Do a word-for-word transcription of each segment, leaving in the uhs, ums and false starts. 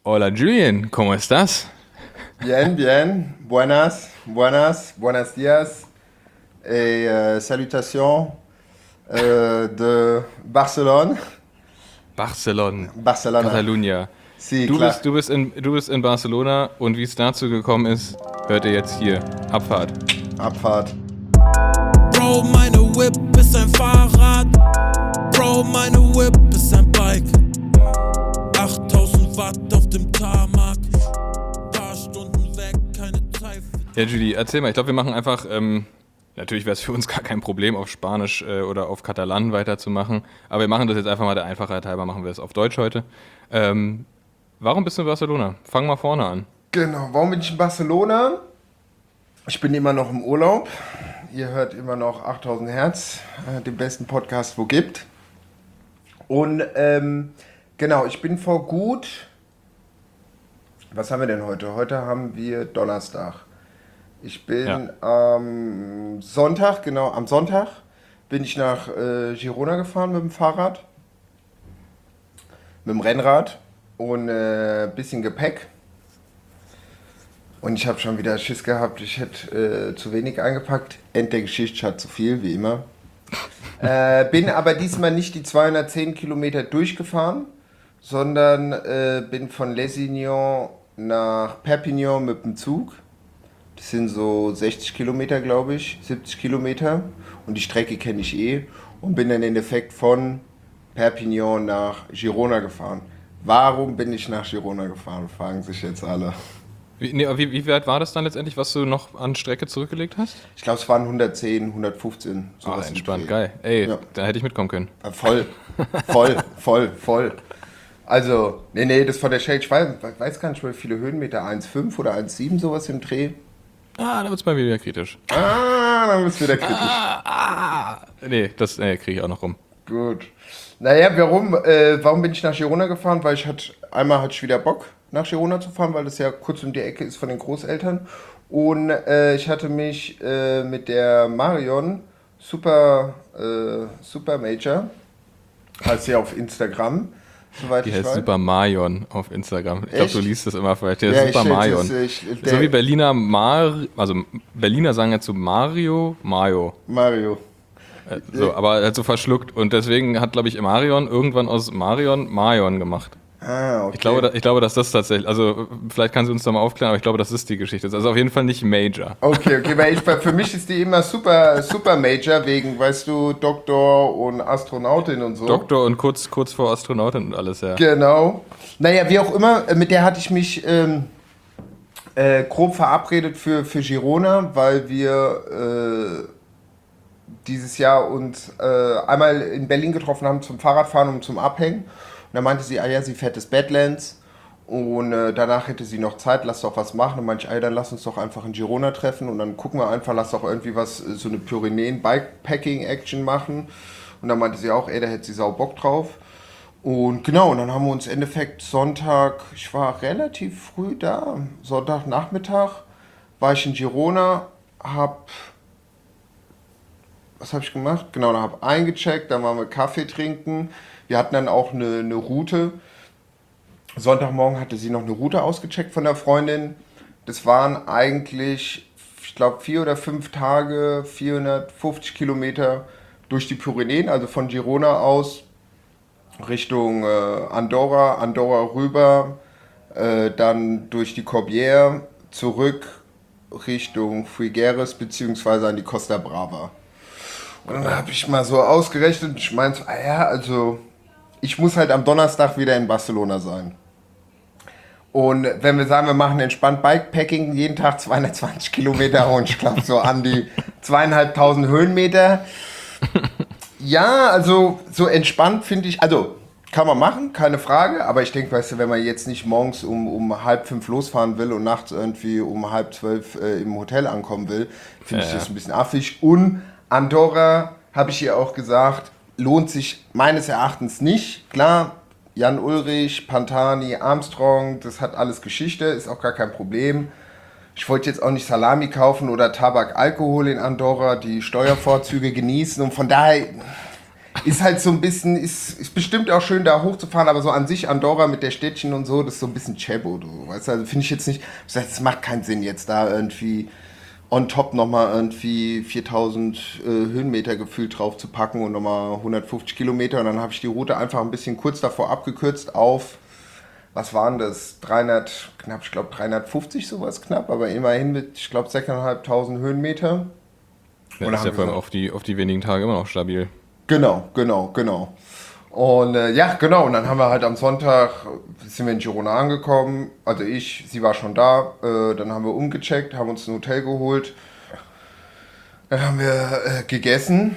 Hola Julian, ¿cómo estás? Bien, bien. Buenas, buenas, buenos días. Et euh, salutations euh, de Barcelone. Barcelona, Barcelona. Catalunya. Sí, Du klar. bist, du bist in, du bist in Barcelona und wie es dazu gekommen ist, hört ihr jetzt hier. Abfahrt. Abfahrt. Bro, meine Whip ist ein Fahrrad. Bro, meine Whip ist ein Bike. achttausend Watt auf dem Tarmac. Paar Stunden weg, keine Zeit. Ja, Julie, erzähl mal. Ich glaube, wir machen einfach, ähm, natürlich wäre es für uns gar kein Problem, auf Spanisch äh, oder auf Katalan weiterzumachen. Aber wir machen das jetzt einfach mal der Einfachheit halber, machen wir es auf Deutsch heute. Ähm, warum bist du in Barcelona? Fang mal vorne an. Genau. Warum bin ich in Barcelona? Ich bin immer noch im Urlaub. Ihr hört immer noch achttausend Hertz, äh, den besten Podcast, wo gibt. Und ähm, genau, ich bin vor gut. Was haben wir denn heute? Heute haben wir Donnerstag. Ich bin Ja. am Sonntag, genau, am Sonntag bin ich nach äh, Girona gefahren mit dem Fahrrad, mit dem Rennrad und ein äh, bisschen Gepäck. Und ich habe schon wieder Schiss gehabt, ich hätte äh, zu wenig eingepackt. End der Geschichte hat zu viel, wie immer. äh, bin aber diesmal nicht die zweihundertzehn Kilometer durchgefahren, sondern äh, bin von Lesignan nach Perpignan mit dem Zug. Das sind so sechzig Kilometer, glaube ich, siebzig Kilometer. Und die Strecke kenne ich eh. Und bin dann im Endeffekt von Perpignan nach Girona gefahren. Warum bin ich nach Girona gefahren, fragen sich jetzt alle. Wie, nee, wie, wie weit war das dann letztendlich, was du noch an Strecke zurückgelegt hast? Ich glaube, es waren hundertzehn, hundertfünfzehn. Ah, Sowas im entspannt, Dreh. geil. Ey, Ja. da hätte ich mitkommen können. Äh, Voll, voll, voll, voll. Also, nee, nee, das von der Shade, ich weiß, weiß gar nicht, wie viele Höhenmeter, eins Komma fünf oder eins Komma sieben, sowas im Dreh. Ah, da wird's mal wieder kritisch. Ah, dann wird es wieder kritisch. Ah, ah. Nee, das nee, kriege ich auch noch rum. Gut. Naja, warum, äh, warum bin ich nach Girona gefahren? Weil ich hatte, einmal hatte ich wieder Bock, nach Girona zu fahren, weil das ja kurz um die Ecke ist von den Großeltern. Und äh, ich hatte mich äh, mit der Marion Super, äh, Super Major, heißt sie auf Instagram, soweit Die ich heißt weiß. Super Marion auf Instagram. Ich glaube, Echt? du liest das immer falsch. Der Ja, ist Super ich- Marion. das ist- ich- der- So wie Berliner Mar, also Berliner sagen ja zu Mario, Mario. Mario. Äh, So, aber halt so verschluckt. Und deswegen hat, glaube ich, Marion irgendwann aus Marion Marion gemacht. Ah, okay. Ich glaube, da, ich glaube, dass das tatsächlich, also vielleicht kannst du uns da mal aufklären, aber ich glaube, das ist die Geschichte. Also auf jeden Fall nicht Major. Okay, okay, weil ich, für mich ist die immer super, super Major, wegen, weißt du, Doktor und Astronautin und so. Doktor und kurz, kurz vor Astronautin und alles, ja. Genau. Naja, wie auch immer, äh, mit der hatte ich mich ähm, äh, grob verabredet für, für Girona, weil wir äh, dieses Jahr uns äh, einmal in Berlin getroffen haben zum Fahrradfahren und zum Abhängen. Und dann meinte sie, ah ja, sie fährt das Badlands und äh, danach hätte sie noch Zeit, lass doch was machen. Und meinte ich, ah ja, dann lass uns doch einfach in Girona treffen und dann gucken wir einfach, lass doch irgendwie was, äh, so eine Pyrenäen-Bikepacking-Action machen. Und dann meinte sie auch, ey, da hätte sie sau Bock drauf. Und genau, und dann haben wir uns im Endeffekt Sonntag, ich war relativ früh da, Sonntagnachmittag war ich in Girona, hab, was habe ich gemacht? Genau, dann habe eingecheckt, dann waren wir Kaffee trinken. Wir hatten dann auch eine, eine Route. Sonntagmorgen hatte sie noch eine Route ausgecheckt von der Freundin. Das waren eigentlich, ich glaube, vier oder fünf Tage, vierhundertfünfzig Kilometer durch die Pyrenäen, also von Girona aus Richtung äh, Andorra, Andorra rüber, äh, dann durch die Corbière zurück Richtung Figueres beziehungsweise an die Costa Brava. Und dann habe ich mal so ausgerechnet, ich meinte, ah ja, also ich muss halt am Donnerstag wieder in Barcelona sein. Und wenn wir sagen, wir machen entspannt Bikepacking, jeden Tag zweihundertzwanzig Kilometer und ich glaube so an die zweieinhalbtausend Höhenmeter. Ja, also so entspannt finde ich, also kann man machen, keine Frage, aber ich denke, weißt du, wenn man jetzt nicht morgens um, um halb fünf losfahren will und nachts irgendwie um halb zwölf äh, im Hotel ankommen will, finde Ja, ich das ja. ein bisschen affig. Und Andorra, habe ich ihr auch gesagt, lohnt sich meines Erachtens nicht. Klar, Jan Ulrich, Pantani, Armstrong, das hat alles Geschichte, ist auch gar kein Problem. Ich wollte jetzt auch nicht Salami kaufen oder Tabak, Alkohol in Andorra, die Steuervorzüge genießen und von daher, ist halt so ein bisschen, ist, ist bestimmt auch schön da hochzufahren, aber so an sich Andorra mit der Städtchen und so, das ist so ein bisschen Chebo, du, weißt du, also finde ich jetzt nicht, es macht keinen Sinn jetzt da irgendwie on top nochmal irgendwie viertausend äh, Höhenmeter gefühlt drauf zu packen und nochmal hundertfünfzig Kilometer und dann habe ich die Route einfach ein bisschen kurz davor abgekürzt auf, was waren das, dreihundert, knapp, ich glaube dreihundertfünfzig sowas knapp, aber immerhin mit, ich glaube sechstausendfünfhundert Höhenmeter. Ja, ist ja vor allem auf die, auf die wenigen Tage immer noch stabil. Genau, genau, genau. Und äh, ja, genau, und dann haben wir halt am Sonntag, sind wir in Girona angekommen, also ich, sie war schon da, äh, dann haben wir umgecheckt, haben uns ein Hotel geholt, dann haben wir äh, gegessen,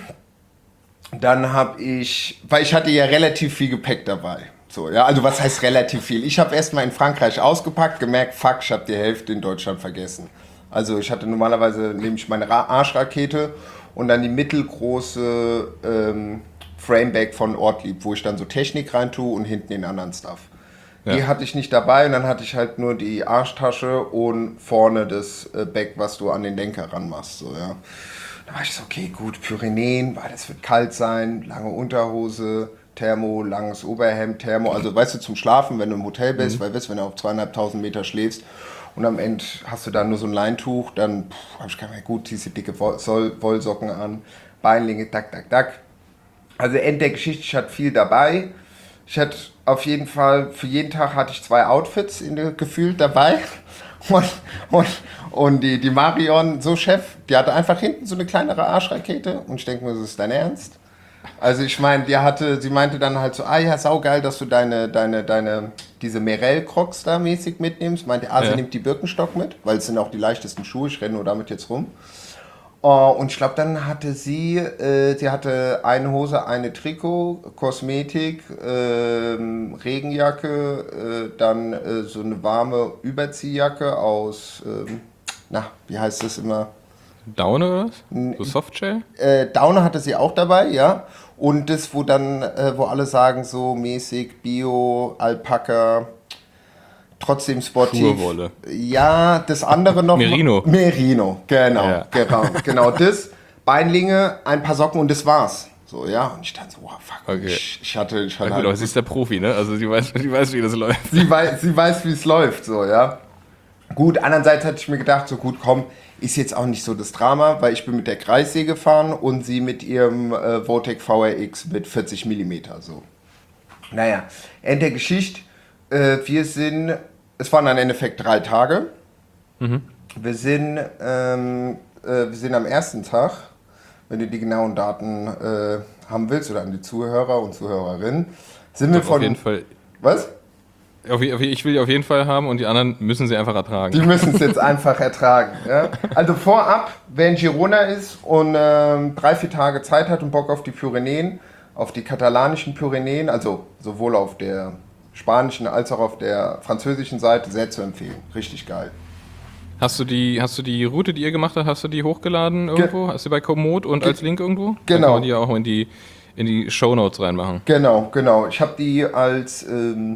dann habe ich, weil ich hatte ja relativ viel Gepäck dabei, so, ja, also was heißt relativ viel? Ich habe erstmal in Frankreich ausgepackt, gemerkt, fuck, ich habe die Hälfte in Deutschland vergessen. Also ich hatte normalerweise, nehme ich meine Ra- Arschrakete und dann die mittelgroße ähm, Frameback von Ortlieb, wo ich dann so Technik rein tue und hinten den anderen Stuff. Ja. Die hatte ich nicht dabei und dann hatte ich halt nur die Arschtasche und vorne das äh, Bag, was du an den Lenker ranmachst. So, ja. Da war ich so, okay, gut, Pyrenäen, weil das wird kalt sein, lange Unterhose, Thermo, langes Oberhemd, Thermo, also weißt du, zum Schlafen, wenn du im Hotel bist, mhm. weil weißt, wenn du auf zweieinhalbtausend Meter schläfst und am Ende hast du dann nur so ein Leintuch, dann habe ich gedacht, gut, ziehst du dicke Woll- Wollsocken an, Beinlinge, tak, tak, tak. Also Ende der Geschichte, ich hatte viel dabei. Ich hatte auf jeden Fall, für jeden Tag hatte ich zwei Outfits in der, gefühlt dabei. Und, und, und die, die Marion, so Chef, die hatte einfach hinten so eine kleinere Arschrakete. Und ich denke mir, das ist dein Ernst? Also ich meine, die hatte, sie meinte dann halt so, ah ja, saugeil, dass du deine, deine, deine, diese Merrell-Crocs da mäßig mitnimmst. Meinte, ah, sie ja. nimmt die Birkenstock mit, weil es sind auch die leichtesten Schuhe, ich renne nur damit jetzt rum. Uh, und ich glaube, dann hatte sie, äh, sie hatte eine Hose, eine Trikot, Kosmetik, äh, Regenjacke, äh, dann äh, so eine warme Überziehjacke aus, äh, na, wie heißt das immer? Daune oder was? So Softshell? Äh, Daune hatte sie auch dabei, ja. Und das, wo dann, äh, wo alle sagen, so mäßig Bio, Alpaka, trotzdem sportiv. Schurwolle. Ja, das andere noch. Merino. Merino, genau, ja. genau, genau das. Beinlinge, ein paar Socken und das war's. So, ja, und ich dachte so, wow, fuck, okay. ich, ich hatte, ich hatte ja, halt, gut, aber sie ist der Profi, ne? Also sie weiß, sie weiß, wie das läuft. Sie weiß, sie weiß, wie es läuft, so, ja. Gut, andererseits hatte ich mir gedacht, so gut, komm, ist jetzt auch nicht so das Drama, weil ich bin mit der Kreissee gefahren und sie mit ihrem äh, Votec V R X mit vierzig Millimeter, so. Naja, Ende der Geschichte, äh, wir sind, es waren im Endeffekt drei Tage. Mhm. Wir sind, ähm, äh, wir sind am ersten Tag, wenn du die genauen Daten äh, haben willst oder an die Zuhörer und Zuhörerinnen, sind wir Doch, von... Auf jeden Fall. Was? Ich will die auf jeden Fall haben und die anderen müssen sie einfach ertragen. Die müssen es jetzt einfach ertragen. Ja? Also vorab, wer in Girona ist und ähm, drei, vier Tage Zeit hat und Bock auf die Pyrenäen, auf die katalanischen Pyrenäen, also sowohl auf der spanischen als auch auf der französischen Seite, sehr zu empfehlen. Richtig geil. Hast du die, hast du die Route, die ihr gemacht habt, hast du die hochgeladen irgendwo? Ge- hast du bei Komoot und Ge- als Link irgendwo? Genau. Dann kann man die auch in die, in die Shownotes reinmachen. Genau, genau. Ich habe die als... Ähm,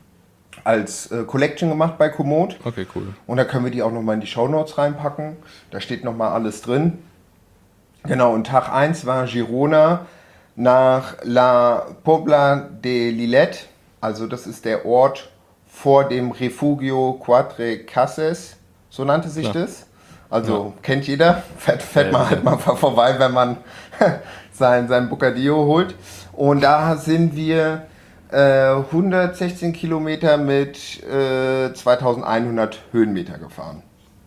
als äh, Collection gemacht bei Komoot. Okay, cool. Und da können wir die auch nochmal in die Shownotes reinpacken. Da steht nochmal alles drin. Genau, und Tag eins war Girona nach La Pobla de Lillet. Also das ist der Ort vor dem Refugio Quatre Cases. So nannte sich Klar. das. Also ja. kennt jeder. Fährt, fährt ja, man ja. halt mal vorbei, wenn man sein, sein Bocadillo holt. Und da sind wir... hundertsechzehn Kilometer mit äh, zweitausendeinhundert Höhenmeter gefahren.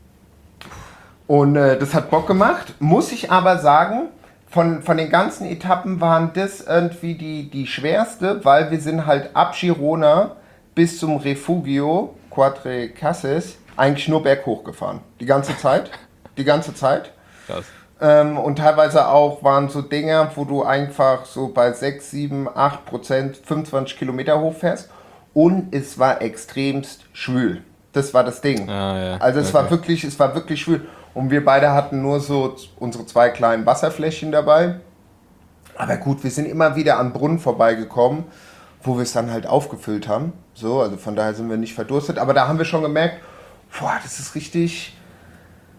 Und äh, das hat Bock gemacht. Muss ich aber sagen, von, von den ganzen Etappen waren das irgendwie die, die schwerste, weil wir sind halt ab Girona bis zum Refugio Quatre Cases eigentlich nur berghoch gefahren. Die ganze Zeit. Die ganze Zeit. Krass. Ähm, und teilweise auch waren so Dinger, wo du einfach so bei sechs, sieben, acht Prozent fünfundzwanzig Kilometer hochfährst und es war extremst schwül. Das war das Ding. Ah, ja. Also es okay. war wirklich, es war wirklich schwül. Und wir beide hatten nur so unsere zwei kleinen Wasserfläschchen dabei. Aber gut, wir sind immer wieder an Brunnen vorbeigekommen, wo wir es dann halt aufgefüllt haben. So, also von daher sind wir nicht verdurstet. Aber da haben wir schon gemerkt, boah, das ist richtig...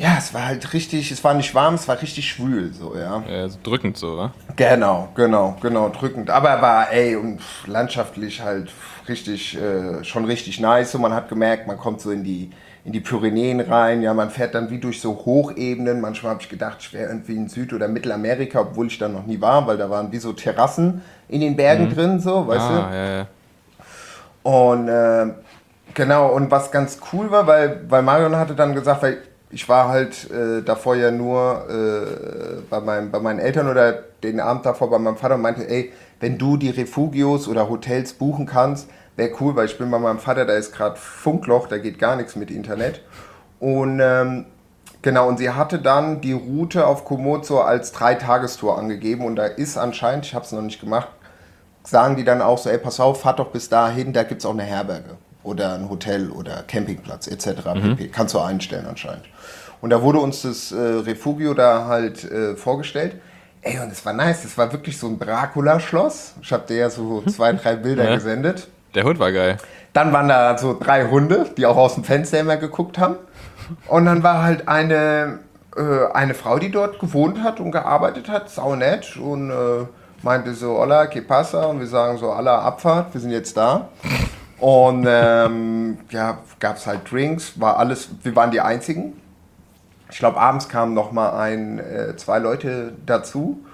Ja, es war halt richtig, es war nicht warm, es war richtig schwül, so, ja. Ja, so drückend so, wa? Genau, genau, genau, drückend. Aber war, ey, und landschaftlich halt richtig, äh, schon richtig nice. Und man hat gemerkt, man kommt so in die, in die Pyrenäen rein. Ja, man fährt dann wie durch so Hochebenen. Manchmal habe ich gedacht, ich wäre irgendwie in Süd- oder Mittelamerika, obwohl ich da noch nie war, weil da waren wie so Terrassen in den Bergen mhm. drin, so, weißt ah, du? Ja, ja. Und, äh, genau, und was ganz cool war, weil, weil Marion hatte dann gesagt, weil ich war halt äh, davor ja nur äh, bei, meinem, bei meinen Eltern oder den Abend davor bei meinem Vater und meinte, ey, wenn du die Refugios oder Hotels buchen kannst, wäre cool, weil ich bin bei meinem Vater, da ist gerade Funkloch, da geht gar nichts mit Internet. Und ähm, genau, und sie hatte dann die Route auf Komoot so als Dreitagestour angegeben und da ist anscheinend, ich habe es noch nicht gemacht, sagen die dann auch so, ey, pass auf, fahrt doch bis dahin, da gibt es auch eine Herberge oder ein Hotel oder Campingplatz et cetera. Mhm. pp. Kannst du einstellen anscheinend. Und da wurde uns das äh, Refugio da halt äh, vorgestellt. Ey, und es war nice, das war wirklich so ein Dracula-Schloss. Ich habe dir ja so zwei, drei Bilder ja. gesendet. Der Hund war geil. Dann waren da so drei Hunde, die auch aus dem Fenster immer geguckt haben. Und dann war halt eine, äh, eine Frau, die dort gewohnt hat und gearbeitet hat, saunett und äh, meinte so, hola, que pasa? Und wir sagen so, alla Abfahrt, wir sind jetzt da. Und ähm, ja, gab es halt Drinks, war alles, wir waren die Einzigen. Ich glaube, abends kamen noch mal ein, äh, zwei Leute dazu.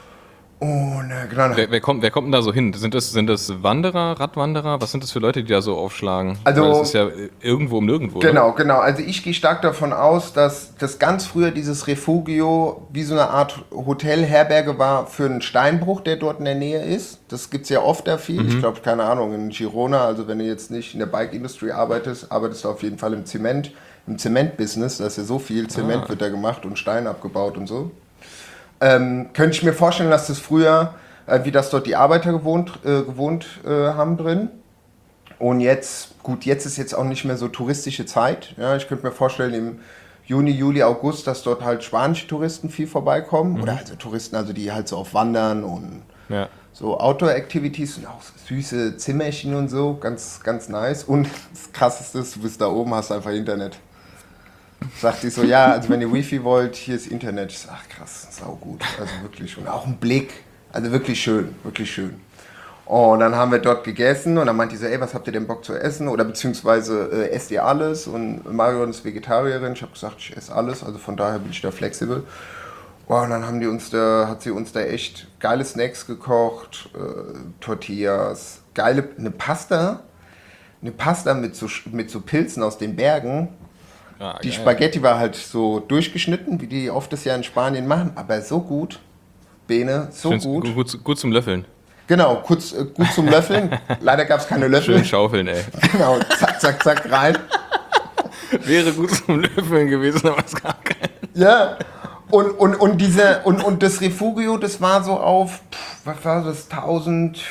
Und äh, genau. Wer, wer, kommt, wer kommt denn da so hin? Sind das, sind das Wanderer, Radwanderer? Was sind das für Leute, die da so aufschlagen? Also, weil das ist ja irgendwo um nirgendwo. Genau, oder? genau. Also ich gehe stark davon aus, dass das ganz früher dieses Refugio wie so eine Art Hotelherberge war für einen Steinbruch, der dort in der Nähe ist. Das gibt es ja oft da viel. Mhm. Ich glaube, keine Ahnung, in Girona, also wenn du jetzt nicht in der Bike-Industrie arbeitest, arbeitest du auf jeden Fall im Zement, im Zement-Business. Da ist ja so viel Zement ah. wird da gemacht und Stein abgebaut und so. Ähm, könnte ich mir vorstellen, dass das früher, äh, wie das dort die Arbeiter gewohnt, äh, gewohnt äh, haben drin. Und jetzt, gut, jetzt ist jetzt auch nicht mehr so touristische Zeit. Ja, ich könnte mir vorstellen, im Juni, Juli, August, dass dort halt spanische Touristen viel vorbeikommen. Mhm. Oder also Touristen, also die halt so auf Wandern und ja. so Outdoor-Activities und auch so süße Zimmerchen und so. Ganz, ganz nice. Und das Krasseste ist, du bist da oben, hast einfach Internet. Sagt die so, ja, also wenn ihr Wifi wollt, hier ist Internet. Ich sag, ach krass, sau gut, also wirklich. Und auch ein Blick, also wirklich schön, wirklich schön. Und dann haben wir dort gegessen und dann meinte die so, ey, was habt ihr denn Bock zu essen? Oder beziehungsweise äh, esst ihr alles? Und Marion ist Vegetarierin, ich habe gesagt, ich esse alles, also von daher bin ich da flexibel. Wow, und dann haben die uns da, hat sie uns da echt geile Snacks gekocht, äh, Tortillas, geile, eine Pasta, eine Pasta mit so, mit so Pilzen aus den Bergen. Ja, die geil. Spaghetti war halt so durchgeschnitten, wie die oft das ja in Spanien machen, aber so gut, Bene, so gut. gut. Gut zum Löffeln. Genau, kurz, äh, gut zum Löffeln. Leider gab es keine Löffel. Schön schaufeln, ey. Genau, zack, zack, zack, rein. Wäre gut zum Löffeln gewesen, aber es gab keinen. Ja, und, und, und, diese, und, und das Refugio, das war so auf, pff, was war das, tausend...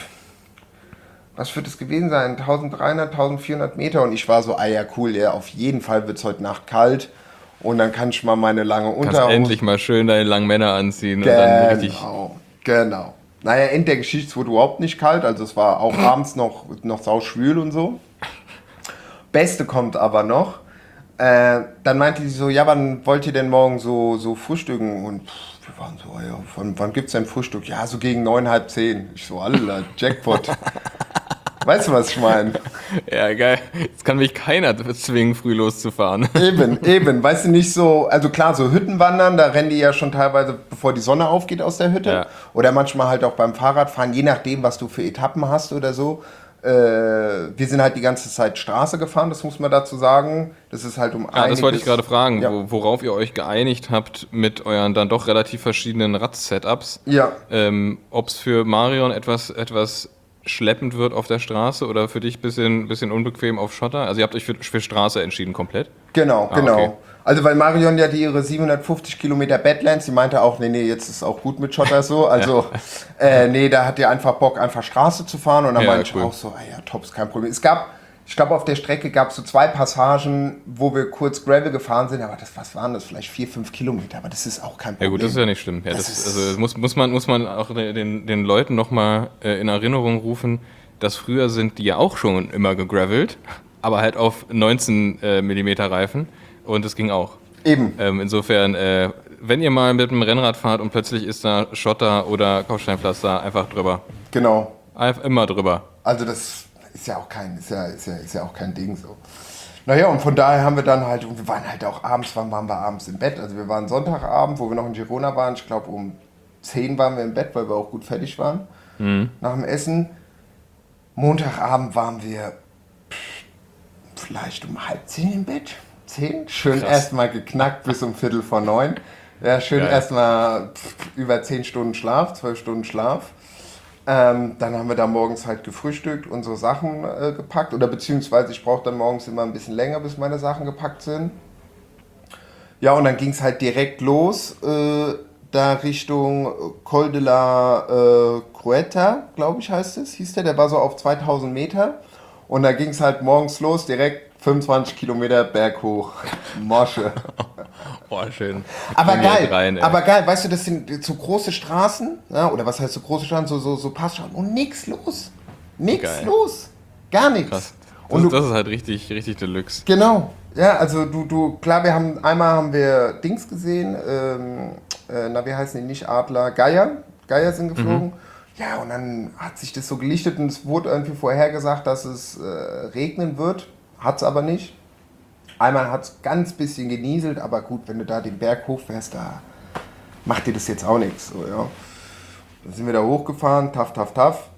Was wird es gewesen sein? dreizehnhundert, vierzehnhundert Meter. Und ich war so, ah ja, cool, ja, auf jeden Fall wird es heute Nacht kalt. Und dann kann ich mal meine lange Unterhose... Kannst endlich mal schön deine langen Männer anziehen. Genau, und dann richtig genau. Naja, Ende der Geschichte, es wurde überhaupt nicht kalt. Also es war auch abends noch, noch sauschwül und so. Beste kommt aber noch. Äh, dann meinte sie so, ja, wann wollt ihr denn morgen so, so frühstücken? Und pff, wir waren so, ja, wann, wann gibt es denn Frühstück? Ja, so gegen neun, halb zehn. Ich so, Alter, Jackpot. Weißt du, was ich meine? Ja, geil. Jetzt kann mich keiner zwingen, früh loszufahren. Eben, eben. Weißt du, nicht so, also klar, so Hüttenwandern, da rennen die ja schon teilweise, bevor die Sonne aufgeht aus der Hütte. Ja. Oder manchmal halt auch beim Fahrradfahren, je nachdem, was du für Etappen hast oder so. Äh, wir sind halt die ganze Zeit Straße gefahren, das muss man dazu sagen. Das ist halt um ja, einiges... Das wollte ich gerade fragen, ja. wo, worauf ihr euch geeinigt habt mit euren dann doch relativ verschiedenen Rad-Setups. Ja. Ähm, ob es für Marion etwas... etwas schleppend wird auf der Straße oder für dich ein bisschen, bisschen unbequem auf Schotter? Also ihr habt euch für, für Straße entschieden komplett? Genau, ah, genau. Okay. Also weil Marion ja die ihre siebenhundertfünfzig Kilometer Badlands, die meinte auch, nee, nee, jetzt ist auch gut mit Schotter so. Also ja. äh, nee, da hat die einfach Bock, einfach Straße zu fahren. Und dann ja, meinte cool. ich auch so, ah ja, top, ist kein Problem. Es gab, ich glaube auf der Strecke gab es so zwei Passagen, wo wir kurz Gravel gefahren sind, aber das, was waren das, vielleicht vier, fünf Kilometer, aber das ist auch kein Problem. Ja gut, das ist ja nicht schlimm. Ja, das das ist, also muss, muss, man, muss man auch den, den Leuten nochmal äh, in Erinnerung rufen, dass früher sind die ja auch schon immer gegravelt, aber halt auf neunzehn Millimeter Reifen und das ging auch. Eben. Ähm, insofern, äh, wenn ihr mal mit dem Rennrad fahrt und plötzlich ist da Schotter oder Kopfsteinpflaster, einfach drüber. Genau. Einfach immer drüber. Also das ist ja auch kein, ist ja, ist ja, ist ja auch kein Ding so. Naja, und von daher haben wir dann halt, und wir waren halt auch abends, wann waren wir abends im Bett? Also wir waren Sonntagabend, wo wir noch in Girona waren, ich glaube um zehn waren wir im Bett, weil wir auch gut fertig waren Mhm. nach dem Essen. Montagabend waren wir pff, vielleicht um halb zehn im Bett. Zehn? Schön Krass. erstmal geknackt bis um Viertel vor neun. Ja, schön Geil. erstmal über zehn Stunden Schlaf, zwölf Stunden Schlaf. Ähm, dann haben wir da morgens halt gefrühstückt, unsere Sachen äh, gepackt. Oder beziehungsweise ich brauche dann morgens immer ein bisschen länger, bis meine Sachen gepackt sind. Ja, und dann ging es halt direkt los, äh, da Richtung Col de la äh, Crueta, glaube ich heißt es, hieß der. Der war so auf zweitausend Meter. Und da ging es halt morgens los, direkt fünfundzwanzig Kilometer berghoch. Mosche. Boah, schön. Aber Gehen wir geil, jetzt rein, ey. aber geil, weißt du, das sind so große Straßen, ja, oder was heißt so große Straßen, so, so, so Passstraßen und nix los. Nix Geil. los. Gar nichts. Krass. Das, Und du, das ist halt richtig, richtig Deluxe. genau. Ja, also du, du, klar, wir haben, einmal haben wir Dings gesehen, ähm, äh, na, wie heißen die nicht, Adler, Geier, Geier sind geflogen. Ja, und dann hat sich das so gelichtet und es wurde irgendwie vorhergesagt, dass es äh, regnen wird, hat es aber nicht. Einmal hat es ganz bisschen genieselt, aber gut, wenn du da den Berg hochfährst, da macht dir das jetzt auch nichts. So, ja. Dann sind wir da hochgefahren, taff, taff, taff.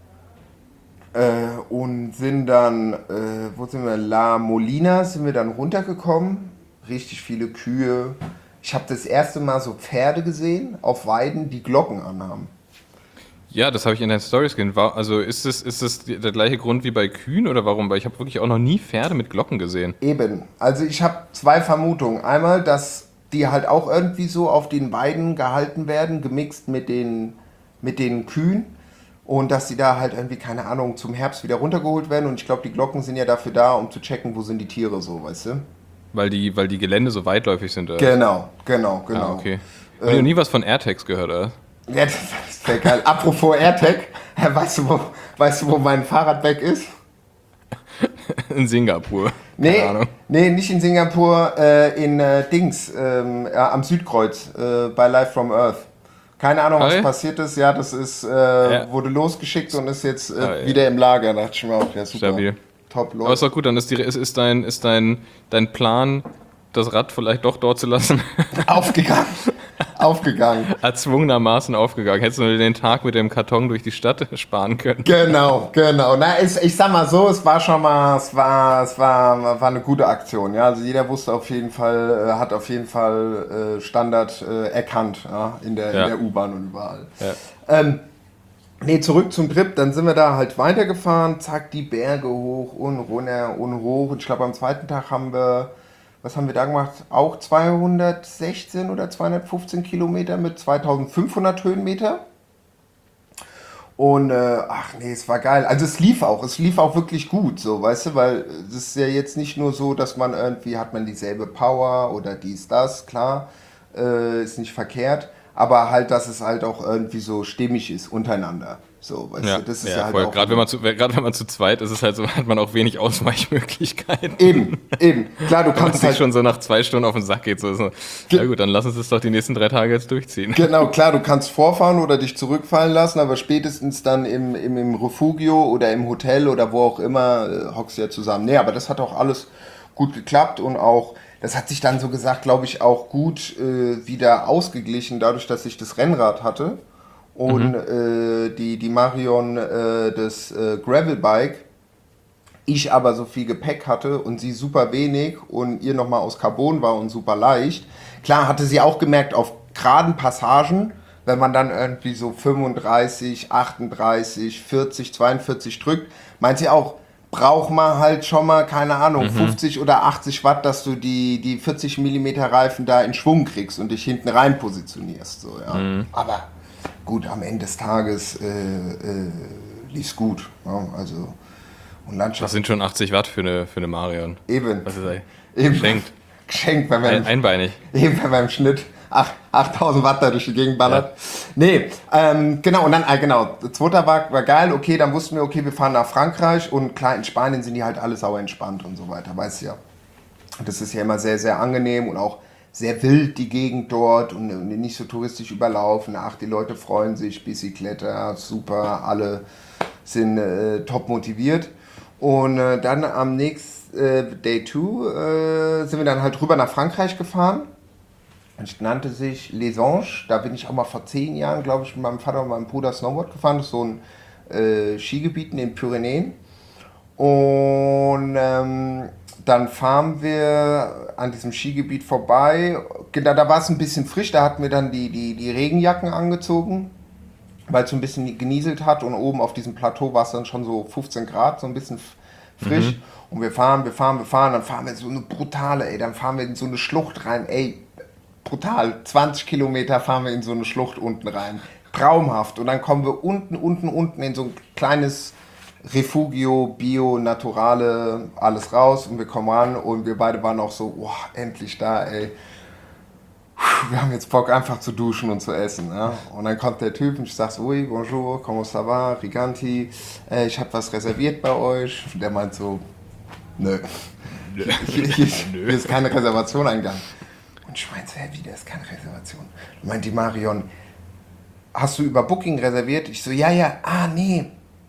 Äh, und sind dann, äh, wo sind wir? La Molina sind wir dann runtergekommen. Richtig viele Kühe. Ich habe das erste Mal so Pferde gesehen auf Weiden, die Glocken anhaben. Ja, das habe ich in deinen Stories gesehen. War- Also ist es ist es der gleiche Grund wie bei Kühen oder warum? Weil ich habe wirklich auch noch nie Pferde mit Glocken gesehen. Eben. Also ich habe zwei Vermutungen. Einmal, dass die halt auch irgendwie so auf den Weiden gehalten werden, gemixt mit den, mit den Kühen. Und dass die da halt irgendwie, keine Ahnung, zum Herbst wieder runtergeholt werden. Und ich glaube, die Glocken sind ja dafür da, um zu checken, wo sind die Tiere so, weißt du? Weil die, weil die Gelände so weitläufig sind. Oder? Genau, genau, genau. Ah, okay. Und du noch nie was von AirTags gehört, oder? Ja, das ist sehr geil. Apropos AirTag, weißt du, wo, weißt du, wo mein Fahrrad weg ist? In Singapur. Nee, Keine Ahnung. nee, nicht in Singapur, äh, in äh, Dings, ähm, ja, am Südkreuz, äh, bei Live from Earth. Keine Ahnung, was Okay. passiert ist. Ja, das ist, äh, Ja. wurde losgeschickt und ist jetzt äh, Ah, ja. wieder im Lager. Da dachte ich mir auch, ja super. Stabil. Top, Aber ist los. doch gut, dann ist, die, ist, ist, dein, ist dein, dein Plan, das Rad vielleicht doch dort zu lassen, Aufgegangen. Aufgegangen. erzwungenermaßen aufgegangen. Hättest du nur den Tag mit dem Karton durch die Stadt sparen können. Genau, genau. Na, ich, ich sag mal so, es war schon mal, es war, es war, war eine gute Aktion. Ja, also jeder wusste auf jeden Fall, äh, hat auf jeden Fall äh, Standard äh, erkannt, ja, in der, Ja. in der U-Bahn und überall. Ja. Ähm, nee, zurück zum Trip. Dann sind wir da halt weitergefahren, zack, die Berge hoch und runter und hoch. Und ich glaube, am zweiten Tag haben wir, was haben wir da gemacht? Auch zweihundertsechzehn oder zweihundertfünfzehn Kilometer mit zweitausendfünfhundert Höhenmeter. Und äh, ach nee, es war geil. Also es lief auch, es lief auch wirklich gut, so, weißt du, weil es ist ja jetzt nicht nur so, dass man irgendwie hat man dieselbe Power oder dies, das, klar, äh, ist nicht verkehrt, aber halt, dass es halt auch irgendwie so stimmig ist untereinander. So, weißt Ja, du, das ist ja, ja, halt voll. auch. Gerade wenn, man zu- gerade wenn man zu zweit ist, ist es halt so, hat man auch wenig Ausweichmöglichkeiten. Eben, eben. Klar, du Wenn man kannst sich halt. schon so nach zwei Stunden auf den Sack geht. So, so. Ge- Na gut, dann lass uns das doch die nächsten drei Tage jetzt durchziehen. Genau, klar, du kannst vorfahren oder dich zurückfallen lassen, aber spätestens dann im, im, im Refugio oder im Hotel oder wo auch immer äh, hockst du ja zusammen. Nee, aber das hat auch alles gut geklappt und auch, das hat sich dann so gesagt, glaube ich, auch gut äh, wieder ausgeglichen, dadurch, dass ich das Rennrad hatte und äh, die, die Marion äh, das äh, Gravelbike. Ich aber so viel Gepäck hatte und sie super wenig und ihr nochmal aus Carbon war und super leicht. Klar hatte sie auch gemerkt, auf geraden Passagen, wenn man dann irgendwie so fünfunddreißig, achtunddreißig, vierzig, zweiundvierzig drückt, meint sie auch, braucht man halt schon mal, keine Ahnung, fünfzig oder achtzig Watt, dass du die, die vierzig Millimeter Reifen da in Schwung kriegst und dich hinten rein positionierst. So, ja. Aber gut, am Ende des Tages äh, äh, lief's gut. Ja, also, und Landschaft. Das sind schon achtzig Watt für eine, für eine Marion. Eben. Was ist das? Eben. Geschenkt. Geschenkt, wenn man, Ein, einbeinig. eben, wenn man im Schnitt ach- achttausend Watt da durch die Gegend ballert. Nee, ähm, genau, und dann, äh, genau, der zweite war, war geil, okay, dann wussten wir, okay, wir fahren nach Frankreich und klar, in Spanien sind die halt alle sauer entspannt und so weiter, weißt du ja. Und das ist ja immer sehr, sehr angenehm und auch sehr wild die Gegend dort und, und nicht so touristisch überlaufen. Ach, die Leute freuen sich, Bicicletta, super, alle sind äh, top motiviert. Und äh, dann am nächsten äh, Day zwei äh, sind wir dann halt rüber nach Frankreich gefahren. Es nannte sich Les Anges. Da bin ich auch mal vor zehn Jahren, glaube ich, mit meinem Vater und meinem Bruder Snowboard gefahren. Das ist so ein äh, Skigebiet in den Pyrenäen. Und ähm, dann fahren wir an diesem Skigebiet vorbei. Da, da war es ein bisschen frisch, da hatten wir dann die, die, die Regenjacken angezogen, weil es so ein bisschen genieselt hat. Und oben auf diesem Plateau war es dann schon so fünfzehn Grad, so ein bisschen frisch. Mhm. Und wir fahren, wir fahren, wir fahren, dann fahren wir so eine brutale, ey, dann fahren wir in so eine Schlucht rein, ey, brutal, zwanzig Kilometer fahren wir in so eine Schlucht unten rein. Traumhaft. Und dann kommen wir unten, unten, unten in so ein kleines Refugio, Bio, Naturale, alles raus und wir kommen ran und wir beide waren auch so, oh, endlich da, ey. Wir haben jetzt Bock einfach zu duschen und zu essen. Ja? Und dann kommt der Typ und ich sag so, oui, bonjour, comment ça va, Riganti, äh, ich habe was reserviert bei euch. Und der meint so, nö, Nö. Hier, hier, hier ist keine Reservation eingegangen. Und ich meinte, hä, wie, da ist keine Reservation. Und meint die Marion, hast du über Booking reserviert? Ich so, ja, ja, ah, nee.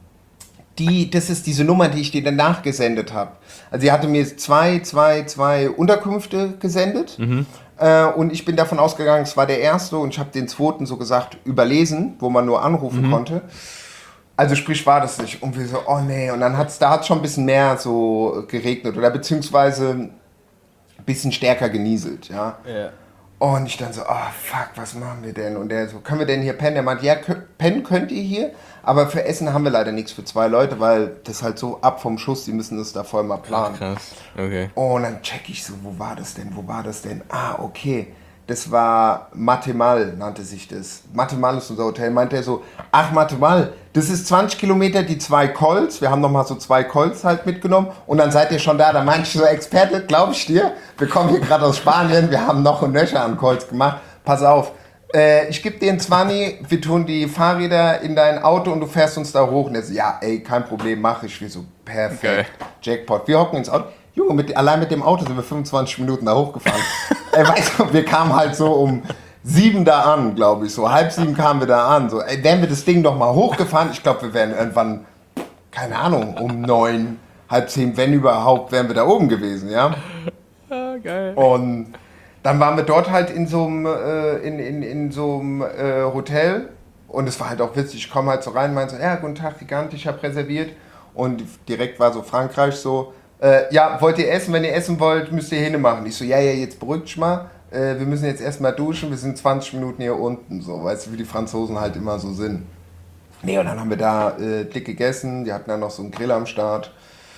Die, das ist diese Nummer, die ich dir danach gesendet habe. Also sie hatte mir zwei, zwei, zwei Unterkünfte gesendet. Mhm. Äh, und ich bin davon ausgegangen, es war der erste und ich habe den zweiten so gesagt überlesen, wo man nur anrufen mhm. konnte. Also sprich war das nicht. Und wir so, oh nee. Und dann hat es da hat's schon ein bisschen mehr so geregnet oder beziehungsweise ein bisschen stärker genieselt. Ja. Ja. Und ich dann so, oh fuck, was machen wir denn? Und der so, können wir denn hier pennen? Der meint, ja, pennen könnt ihr hier, aber für Essen haben wir leider nichts für zwei Leute, weil das halt so ab vom Schuss, die müssen das da voll mal planen. Krass, okay. Und dann check ich so, wo war das denn, wo war das denn? Ah, okay, das war Matemal, nannte sich das. Matemal ist unser Hotel. Meinte er so, ach Matemal, das ist zwanzig Kilometer die zwei Colts. Wir haben nochmal so zwei Colts halt mitgenommen und dann seid ihr schon da. Da meinte ich so, Experte, glaub ich dir, wir kommen hier gerade aus Spanien, wir haben noch und nöcher an Colts gemacht. Pass auf, äh, ich gebe dir einen zwanzig, wir tun die Fahrräder in dein Auto und du fährst uns da hoch. Und er so, ja, ey, kein Problem, mach ich. Wir so, perfekt, okay. Jackpot. Wir hocken ins Auto. Junge, mit, allein mit dem Auto sind wir fünfundzwanzig Minuten da hochgefahren. Ey, weißt du, wir kamen halt so um sieben da an, glaube ich. So halb sieben kamen wir da an. So, ey, wären wir das Ding doch mal hochgefahren, ich glaube, wir wären irgendwann, keine Ahnung, um neun, halb zehn, wenn überhaupt, wären wir da oben gewesen, ja. Ah, geil. Und dann waren wir dort halt in so einem äh, in, in, in so einem äh, Hotel und es war halt auch witzig. Ich komme halt so rein und meinte so, ja, guten Tag, Gigant, ich habe reserviert. Und direkt war so Frankreich so, Äh, ja, wollt ihr essen? Wenn ihr essen wollt, müsst ihr hin machen. Ich so, ja, ja, jetzt beruhigt dich mal. Äh, wir müssen jetzt erstmal duschen, wir sind zwanzig Minuten hier unten. So, weißt du, wie die Franzosen halt immer so sind. Nee, und dann haben wir da äh, dick gegessen. Die hatten dann noch so einen Grill am Start.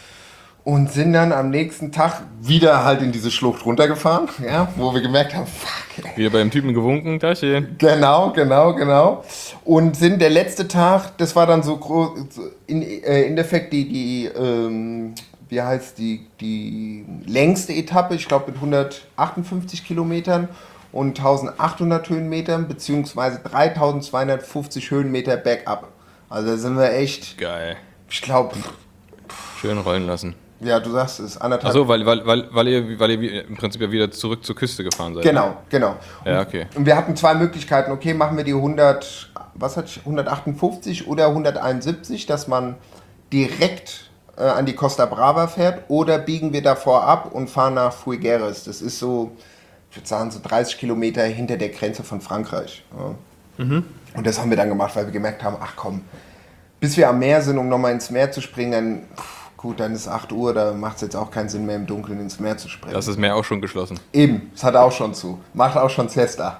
Und sind dann am nächsten Tag wieder halt in diese Schlucht runtergefahren, ja, wo wir gemerkt haben, fuck, ey. Wieder beim Typen gewunken, Taschen. Genau, genau, genau. Und sind der letzte Tag, das war dann so groß, in, äh, in Endeffekt die, die, ähm, wie heißt die, die längste Etappe, ich glaube mit hundertachtundfünfzig Kilometern und eintausendachthundert Höhenmetern, beziehungsweise dreitausendzweihundertfünfzig Höhenmeter bergab. Also da sind wir echt, geil. Ich glaube, schön rollen lassen. Ja, du sagst es, anderthalb. Achso, weil, weil, weil, weil, ihr, weil ihr im Prinzip ja wieder zurück zur Küste gefahren seid. Genau, genau. Ja, okay. Und wir hatten zwei Möglichkeiten, okay, machen wir die hundert, was hat ich, hundertachtundfünfzig oder hunderteinundsiebzig, dass man direkt äh, an die Costa Brava fährt, oder biegen wir davor ab und fahren nach Figueres. Das ist so, ich würde sagen, so dreißig Kilometer hinter der Grenze von Frankreich. Ja. Mhm. Und das haben wir dann gemacht, weil wir gemerkt haben, ach komm, bis wir am Meer sind, um nochmal ins Meer zu springen, dann, pff, gut, dann ist acht Uhr, da macht es jetzt auch keinen Sinn mehr, im Dunkeln ins Meer zu springen. Das ist Meer auch schon geschlossen. Eben, es hat auch schon zu. Macht auch schon Siesta.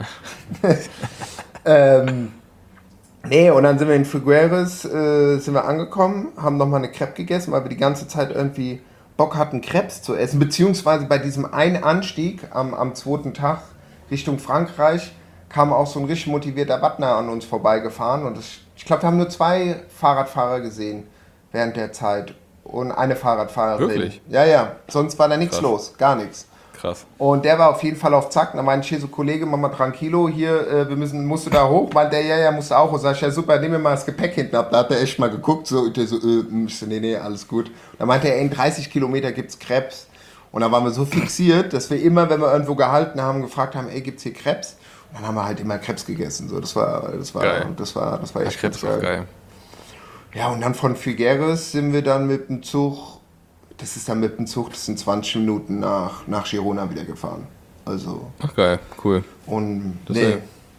ähm, nee, und dann sind wir in Figueres, äh, sind wir angekommen, haben nochmal eine Crepe gegessen, weil wir die ganze Zeit irgendwie Bock hatten, Crepes zu essen. Beziehungsweise bei diesem einen Anstieg am, am zweiten Tag Richtung Frankreich kam auch so ein richtig motivierter Wattner an uns vorbeigefahren. Und das, ich glaube, wir haben nur zwei Fahrradfahrer gesehen während der Zeit. Und eine Fahrradfahrerin. Wirklich? Ja, ja. Sonst war da nichts los. Gar nichts. Krass. Und der war auf jeden Fall auf Zack. Da meinte ich hier so, Kollege, mach mal tranquilo, hier, äh, wir müssen, musst du da hoch? Weil der, ja, ja, musst du auch. Und sag ich, ja super, nimm mir mal das Gepäck hinten ab. Da hat er echt mal geguckt. So, und der so, äh, ich so, nee, nee, alles gut. Da meinte er, in dreißig Kilometer gibt's Crepes. Und da waren wir so fixiert, dass wir immer, wenn wir irgendwo gehalten haben, gefragt haben, ey, gibt's hier Crepes? Und dann haben wir halt immer Crepes gegessen. So, das war, das war, geil. das war, das war echt Crepes ganz auch geil. Ja, und dann von Figueres sind wir dann mit dem Zug, das ist dann mit dem Zug, das sind zwanzig Minuten nach, nach Girona wieder gefahren. Also. Ach geil, cool. Und Das nee, ist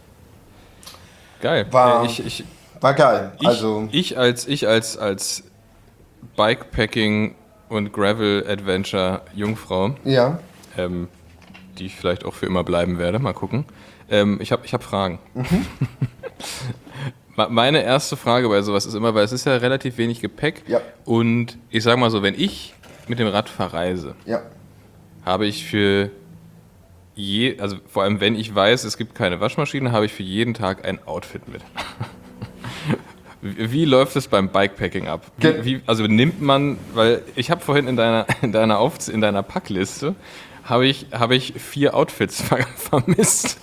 geil. War- Äh, ich, ich, war geil. ich, Also, ich als ich als als Bikepacking und Gravel Adventure Jungfrau, ja. ähm, die ich vielleicht auch für immer bleiben werde, mal gucken. Ähm, ich habe ich hab Fragen. Ma- Meine erste Frage bei sowas ist immer, weil es ist ja relativ wenig Gepäck Ja. und ich sag mal so, wenn ich mit dem Rad verreise, Ja. habe ich für je, also vor allem wenn ich weiß, es gibt keine Waschmaschine, habe ich für jeden Tag ein Outfit mit. Wie, wie läuft es beim Bikepacking ab? Ge- Wie, wie, also nimmt man, weil ich habe vorhin in deiner in deiner Aufz- in deiner Packliste habe ich habe ich vier Outfits ver vermisst.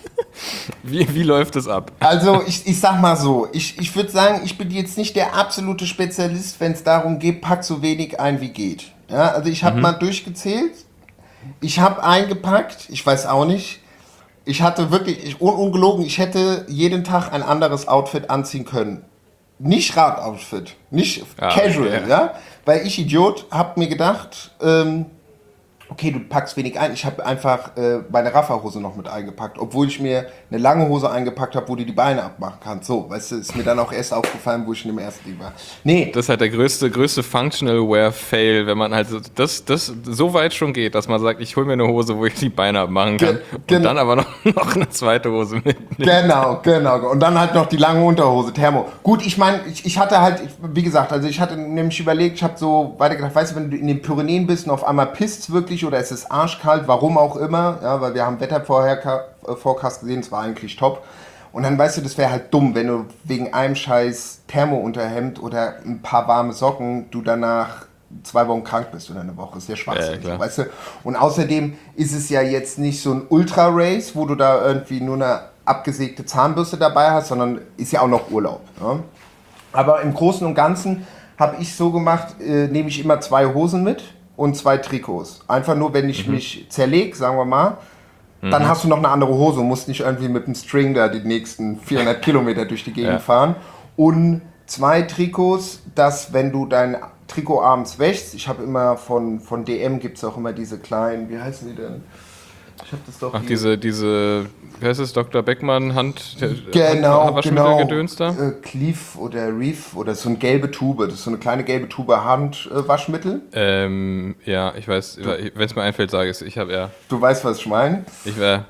Wie, wie läuft es ab? Also ich, ich sag mal so, ich, ich würde sagen, ich bin jetzt nicht der absolute Spezialist, wenn es darum geht, pack so wenig ein wie geht. Ja, also ich habe mal durchgezählt, ich habe eingepackt, ich weiß auch nicht, ich hatte wirklich, ich, un, ungelogen, ich hätte jeden Tag ein anderes Outfit anziehen können. Nicht Radoutfit, nicht Ah, casual, okay. ja, weil ich Idiot habe mir gedacht, ähm, okay, du packst wenig ein. Ich habe einfach äh, meine Rafferhose noch mit eingepackt, obwohl ich mir eine lange Hose eingepackt habe, wo du die Beine abmachen kannst. So, weißt du, ist mir dann auch erst aufgefallen, wo ich in dem ersten Ding war. Nee, Das ist halt der größte, größte Functional Wear Fail, wenn man halt so, das, das so weit schon geht, dass man sagt, ich hole mir eine Hose, wo ich die Beine abmachen kann Ge- und gen- dann aber noch, noch eine zweite Hose mitnehmen. genau, genau. Und dann halt noch die lange Unterhose, Thermo. Gut, ich meine, ich, ich hatte halt, ich, wie gesagt, also ich hatte nämlich überlegt, ich habe so weitergedacht, weißt du, wenn du in den Pyrenäen bist und auf einmal pisst's wirklich oder es ist arschkalt, warum auch immer, ja, weil wir haben Wetterforecast gesehen, es war eigentlich top. Und dann weißt du, das wäre halt dumm, wenn du wegen einem scheiß Thermo-Unterhemd oder ein paar warme Socken, du danach zwei Wochen krank bist oder eine Woche. Ist ja schwachsinnig, Ja, klar. weißt du? Und außerdem ist es ja jetzt nicht so ein Ultra-Race, wo du da irgendwie nur eine abgesägte Zahnbürste dabei hast, sondern ist ja auch noch Urlaub. Ja? Aber im Großen und Ganzen habe ich so gemacht, äh, nehme ich immer zwei Hosen mit und zwei Trikots. Einfach nur, wenn ich mich zerleg, sagen wir mal, dann hast du noch eine andere Hose und musst nicht irgendwie mit dem String da die nächsten vierhundert Kilometer durch die Gegend Ja. fahren. Und zwei Trikots, dass wenn du dein Trikot abends wäschst, ich habe immer von, von D M gibt es auch immer diese kleinen, wie heißen die denn? Ich habe das doch Ach, hier- diese, diese, wie heißt es, Doktor Beckmann Hand, Genau, Hand, genau. Gedöns da? Äh, Cleave oder Reef oder so eine gelbe Tube. Das ist so eine kleine gelbe Tube Handwaschmittel. Ähm, ja, ich weiß, wenn es mir einfällt, sage ich es. Ich habe ja, Du weißt, was ich meine. ich wäre,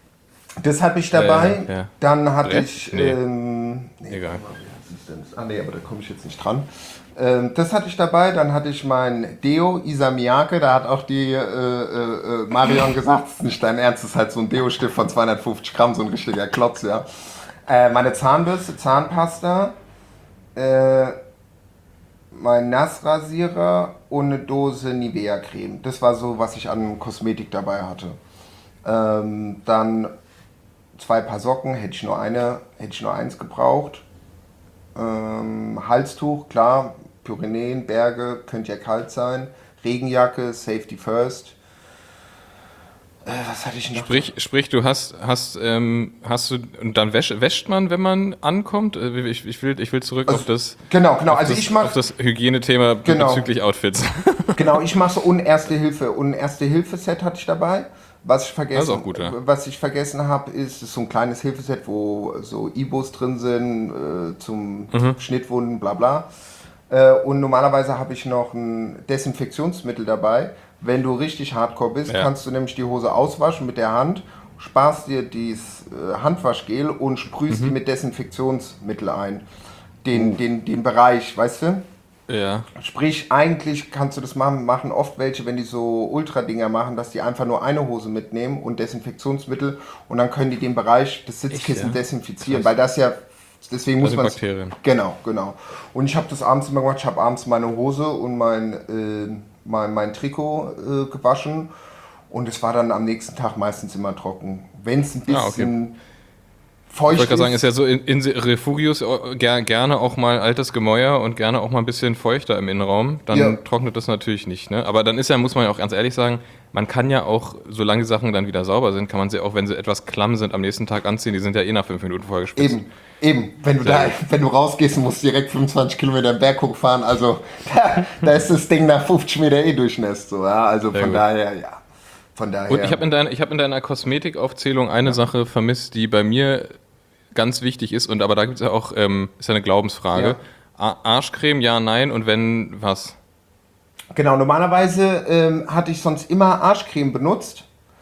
Das habe ich dabei. Äh, ja. Dann hatte Brett? ich. Nee. Ähm, nee, Egal. warte mal, wie heißt es denn? Ah, nee, aber da komme ich jetzt nicht dran. Ähm, das hatte ich dabei. Dann hatte ich mein Deo Isa Miyake. Da hat auch die äh, äh, äh, Marion gesagt, das ist nicht dein Ernst, das ist halt so ein Deo-Stift von zweihundertfünfzig Gramm, so ein richtiger Klotz, ja. Äh, meine Zahnbürste, Zahnpasta, äh, mein Nassrasierer und eine Dose Nivea-Creme. Das war so, was ich an Kosmetik dabei hatte. Ähm, dann zwei Paar Socken, hätte ich nur eine, hätte ich nur eins gebraucht. Ähm, Halstuch, klar, Pyrenäen, Berge, könnte ja kalt sein. Regenjacke, Safety First. Äh, was hatte ich noch? sprich, sprich, du hast, hast, ähm, hast du, und dann wäscht, wäscht man, wenn man ankommt? Äh, Ich, ich, will, ich will zurück Also, auf das, Genau, genau. auf Also das, ich mach, auf das Hygienethema Genau. bezüglich Outfits. genau, ich mache so un Erste Hilfe. Un Erste Hilfe Set hatte ich dabei. Was ich vergessen, Das ist auch gut, ja. was ich vergessen habe, ist, ist so ein kleines Hilfeset, wo so Ibos drin sind äh, zum Mhm. Schnittwunden, bla bla. Äh, und normalerweise habe ich noch ein Desinfektionsmittel dabei. Wenn du richtig hardcore bist, Ja. kannst du nämlich die Hose auswaschen mit der Hand, sparst dir dieses äh, Handwaschgel und sprühst Mhm. die mit Desinfektionsmittel ein. Den, den, den Bereich, weißt du? Ja. Sprich, eigentlich kannst du das machen, machen oft welche, wenn die so Ultra-Dinger machen, dass die einfach nur eine Hose mitnehmen und Desinfektionsmittel und dann können die den Bereich des Sitzkissen ja? desinfizieren, weil das ja, deswegen muss sind man Bakterien. Genau, genau. Und ich habe das abends immer gemacht, ich habe abends meine Hose und mein, äh, mein, mein Trikot äh, gewaschen und es war dann am nächsten Tag meistens immer trocken. Wenn es ein Ah, okay. bisschen feucht Ich wollte gerade ist. sagen, ist ja so in, in Refugios ger, gerne auch mal altes Gemäuer und gerne auch mal ein bisschen feuchter im Innenraum. Dann Ja. trocknet das natürlich nicht. Ne? Aber dann ist ja, muss man ja auch ganz ehrlich sagen, man kann ja auch, solange die Sachen dann wieder sauber sind, kann man sie auch, wenn sie etwas klamm sind, am nächsten Tag anziehen. Die sind ja eh nach fünf Minuten vorher gespitzt. Eben, eben. Wenn du, Sehr da, gut. wenn du rausgehst, musst du direkt fünfundzwanzig Kilometer den Berg hochfahren. Also da, da ist das Ding nach fünfzig Meter eh durchnässt. So, ja? Also Sehr von gut. daher, ja. Von daher. Und ich habe in, dein, ich hab in deiner Kosmetikaufzählung eine Sache vermisst, die bei mir ganz wichtig ist. Und aber da gibt es ja auch, ähm, ist ja eine Glaubensfrage. A- Arschcreme, ja, nein. Und wenn, was? Genau, normalerweise ähm, hatte ich sonst immer Arschcreme benutzt,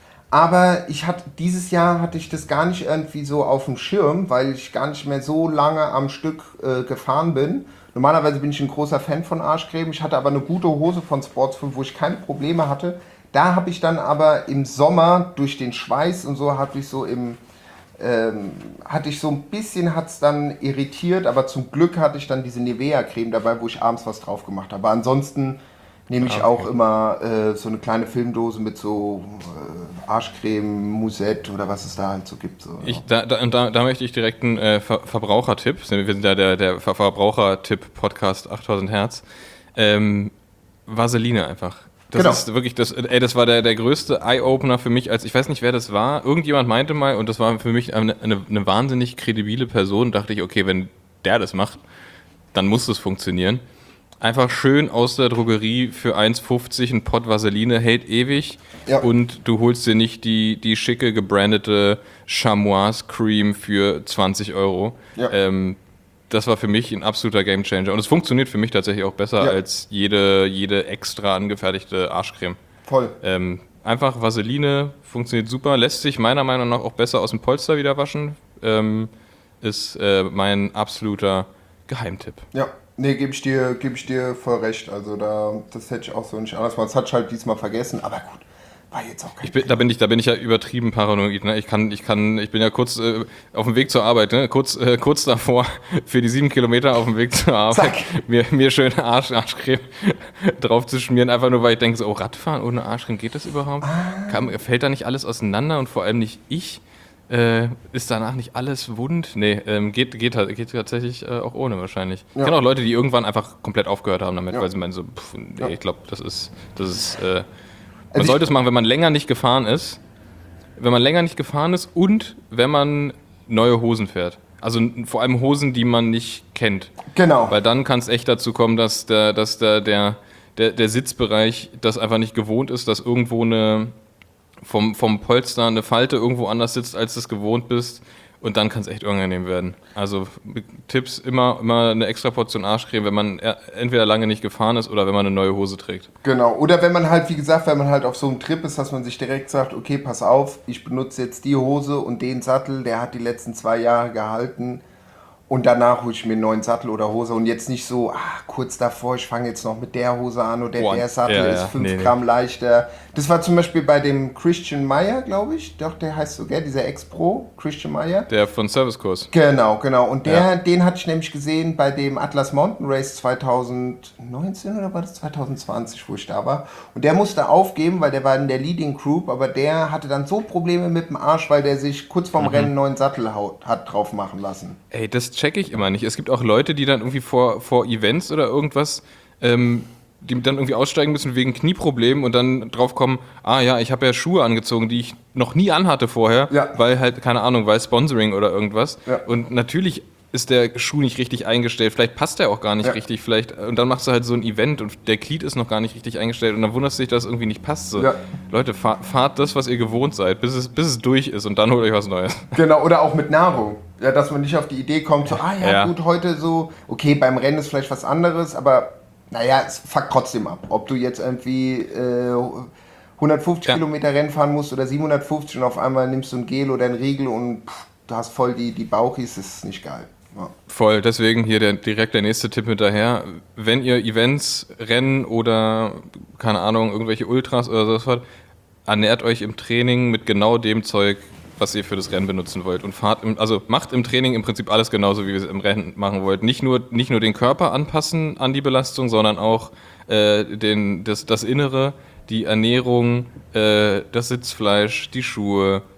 aber ich hatte, dieses Jahr hatte ich das gar nicht irgendwie so auf dem Schirm, weil ich gar nicht mehr so lange am Stück äh, gefahren bin. Normalerweise bin ich ein großer Fan von Arschcreme, ich hatte aber eine gute Hose von Sportsfilm, wo ich keine Probleme hatte. Da habe ich dann aber im Sommer durch den Schweiß und so hatte ich so im ähm, hatte ich so ein bisschen, hat es dann irritiert, aber zum Glück hatte ich dann diese Nivea-Creme dabei, wo ich abends was drauf gemacht habe. Aber ansonsten nehme ich Okay. auch immer äh, so eine kleine Filmdose mit so äh, Arschcreme, Musette oder was es da halt so gibt. So, Ich, da, da, da, da möchte ich direkt einen äh, Ver Verbrauchertipp. Wir sind ja der, der Ver Verbrauchertipp-Podcast achttausend Hertz. Ähm, Vaseline einfach. Das Genau. ist wirklich, das, ey, das war der, der größte Eye-Opener für mich, als ich weiß nicht, wer das war. Irgendjemand meinte mal, und das war für mich eine, eine, eine wahnsinnig kredibile Person, dachte ich, okay, wenn der das macht, dann muss das funktionieren. Einfach schön aus der Drogerie für eins fünfzig ein Pott Vaseline, hält ewig. Ja. Und du holst dir nicht die, die schicke, gebrandete Chamois Cream für zwanzig Euro. Ja. Ähm, das war für mich ein absoluter Gamechanger. Und es funktioniert für mich tatsächlich auch besser Ja. als jede, jede extra angefertigte Arschcreme. Voll. Ähm, einfach Vaseline, funktioniert super, lässt sich meiner Meinung nach auch besser aus dem Polster wieder waschen. Ähm, ist äh, mein absoluter Geheimtipp. Ja, nee, gebe ich dir, gebe ich dir voll recht. Also da, das hätte ich auch so nicht anders gemacht. Das hatte ich halt diesmal vergessen, aber gut, war jetzt auch kein Ich bin, da bin ich, da bin ich ja übertrieben paranoid. Ne? Ich kann, ich kann, ich bin ja kurz äh, auf dem Weg zur Arbeit, ne? kurz, äh, kurz davor für die sieben Kilometer auf dem Weg zur Arbeit, Zack. mir, mir schön Arsch, Arschcreme drauf zu schmieren, einfach nur, weil ich denke, so, oh, Radfahren ohne Arschcreme, geht das überhaupt? Ah. Kann, fällt da nicht alles auseinander und vor allem nicht ich? Äh, ist danach nicht alles wund? Nee, ähm, geht, geht, halt- geht tatsächlich äh, auch ohne wahrscheinlich. Ich Ja. kenne auch Leute, die irgendwann einfach komplett aufgehört haben damit, Ja. weil sie meinen so, pff, nee, Ja. ich glaube, das ist, das ist, äh, man Also ich- sollte es machen, wenn man länger nicht gefahren ist. Wenn man länger nicht gefahren ist und wenn man neue Hosen fährt. Also n- vor allem Hosen, die man nicht kennt. Genau. Weil dann kann es echt dazu kommen, dass, der, dass der, der, der, der Sitzbereich das einfach nicht gewohnt ist, dass irgendwo eine vom, vom Polster eine Falte irgendwo anders sitzt, als du es gewohnt bist. Und dann kann es echt unangenehm werden. Also Tipps, immer, immer eine extra Portion Arschcreme, wenn man e- entweder lange nicht gefahren ist oder wenn man eine neue Hose trägt. Genau. Oder wenn man halt, wie gesagt, wenn man halt auf so einem Trip ist, dass man sich direkt sagt, okay, pass auf, ich benutze jetzt die Hose und den Sattel, der hat die letzten zwei Jahre gehalten. Und danach hole ich mir einen neuen Sattel oder Hose und jetzt nicht so, ah, kurz davor, ich fange jetzt noch mit der Hose an oder Boah, der Sattel ja, ist ja, fünf nee, nee. Gramm leichter. Das war zum Beispiel bei dem Christian Meyer, glaube ich. Doch, der heißt so, gell, dieser Ex-Pro, Christian Meyer. Der von Servicekurs. Genau, genau. Und der, Ja. den hatte ich nämlich gesehen bei dem Atlas Mountain Race zwanzig neunzehn oder war das zwanzig zwanzig, wo ich da war. Und der musste aufgeben, weil der war in der Leading Group, aber der hatte dann so Probleme mit dem Arsch, weil der sich kurz vorm Rennen einen neuen Sattel haut- hat drauf machen lassen. Ey, das checke ich immer nicht. Es gibt auch Leute, die dann irgendwie vor, vor Events oder irgendwas, ähm, die dann irgendwie aussteigen müssen wegen Knieproblemen und dann drauf kommen, ah ja, ich habe ja Schuhe angezogen, die ich noch nie anhatte vorher, Ja. weil halt, keine Ahnung, weil Sponsoring oder irgendwas. Ja. Und natürlich ist der Schuh nicht richtig eingestellt, vielleicht passt der auch gar nicht Ja. richtig, vielleicht, und dann machst du halt so ein Event und der Glied ist noch gar nicht richtig eingestellt und dann wunderst du dich, dass es irgendwie nicht passt. So. Ja. Leute, fahr, fahrt das, was ihr gewohnt seid, bis es, bis es durch ist und dann holt euch was Neues. Genau, oder auch mit Nahrung. Ja, dass man nicht auf die Idee kommt, so, ah ja, Ja. gut, heute so, okay, beim Rennen ist vielleicht was anderes, aber naja, es fuckt trotzdem ab. Ob du jetzt irgendwie äh, hundertfünfzig Ja. Kilometer Rennen fahren musst oder siebenhundertfünfzig und auf einmal nimmst du ein Gel oder einen Riegel und pff, du hast voll die, die Bauchis, das ist nicht geil. Ja. Voll, deswegen hier der, direkt der nächste Tipp hinterher. Wenn ihr Events, Rennen oder, keine Ahnung, irgendwelche Ultras oder sowas fahrt, ernährt euch im Training mit genau dem Zeug, was ihr für das Rennen benutzen wollt. Und fahrt im, also macht im Training im Prinzip alles genauso, wie ihr es im Rennen machen wollt. Nicht nur, nicht nur den Körper anpassen an die Belastung, sondern auch äh, den, das, das Innere, die Ernährung, äh, das Sitzfleisch, die Schuhe,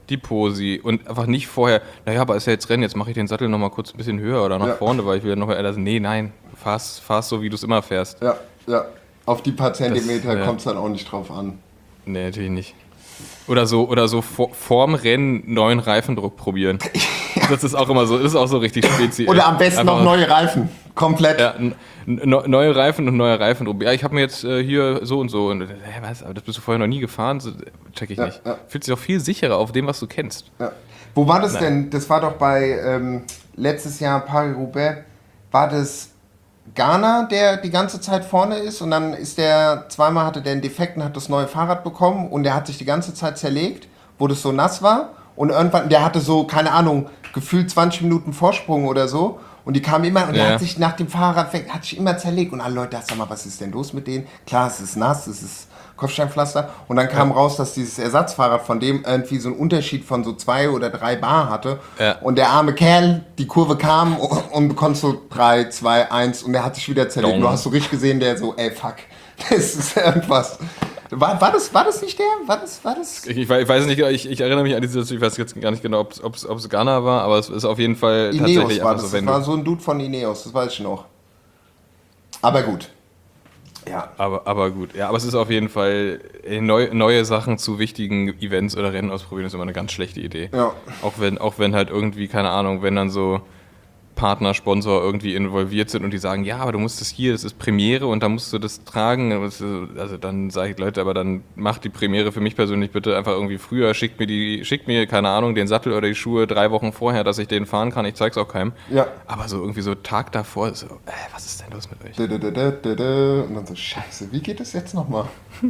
die Posi und einfach nicht vorher, naja, aber ist ja jetzt Rennen, jetzt mache ich den Sattel nochmal kurz ein bisschen höher oder nach Ja. vorne, weil ich will noch mal, also, nee, nein, fahrst, fahrst so, wie du es immer fährst. Ja, ja. Auf die paar Zentimeter ja. kommt es dann auch nicht drauf an. Nee, natürlich nicht. Oder so, oder so vor, vorm Rennen neuen Reifendruck probieren. Das ist auch immer so, das ist auch so richtig speziell. Oder am besten Einfach- noch neue Reifen. Komplett. Ja, n- n- neue Reifen und neuer Reifendruck. Ja, ich habe mir jetzt äh, hier so und so. Und, hä, was? Aber das bist du vorher noch nie gefahren? So, check ich Ja, nicht. ja. Fühlt sich auch viel sicherer auf dem, was du kennst. Ja. Wo war das Nein. denn? Das war doch bei ähm, letztes Jahr Paris-Roubaix. War das Ghana, der die ganze Zeit vorne ist und dann ist der, zweimal hatte der einen Defekt und hat das neue Fahrrad bekommen und der hat sich die ganze Zeit zerlegt, wo das so nass war und irgendwann, der hatte so, keine Ahnung, gefühlt zwanzig Minuten Vorsprung oder so und die kamen immer und der Ja. hat sich nach dem Fahrrad weg, hat sich immer zerlegt und alle Leute, sag mal, was ist denn los mit denen? Klar, es ist nass, es ist Kopfsteinpflaster und dann kam raus, dass dieses Ersatzfahrrad von dem irgendwie so einen Unterschied von so zwei oder drei Bar hatte Ja. und der arme Kerl, die Kurve kam und du konntest so drei, zwei, eins und der hat sich wieder zerlegt. Dong. Du hast so richtig gesehen, der so, ey, fuck, das ist irgendwas. War, war, das, war das nicht der? War das, war das? Ich, ich weiß nicht, ich, ich erinnere mich an diese Situation, ich weiß jetzt gar nicht genau, ob es Ghana war, aber es ist auf jeden Fall Ineos tatsächlich war einfach das. so, wenn das war du, so ein Dude von Ineos, das weiß ich noch. Aber gut. Ja. aber, aber gut, ja, aber es ist auf jeden Fall, äh, neu, neue Sachen zu wichtigen Events oder Rennen ausprobieren, ist immer eine ganz schlechte Idee. Ja. Auch wenn, auch wenn halt irgendwie, keine Ahnung, wenn dann so Partner, Sponsor irgendwie involviert sind und die sagen, ja, aber du musst das hier, das ist Premiere und da musst du das tragen. Also dann sage ich, Leute, aber dann macht die Premiere für mich persönlich bitte einfach irgendwie früher, schickt mir die, schickt mir, keine Ahnung, den Sattel oder die Schuhe drei Wochen vorher, dass ich den fahren kann. Ich zeig's auch keinem. Ja. Aber so irgendwie so Tag davor, so, äh, was ist denn los mit euch? Dö, dö, dö, dö, dö, dö. Und dann so, scheiße, wie geht das jetzt nochmal?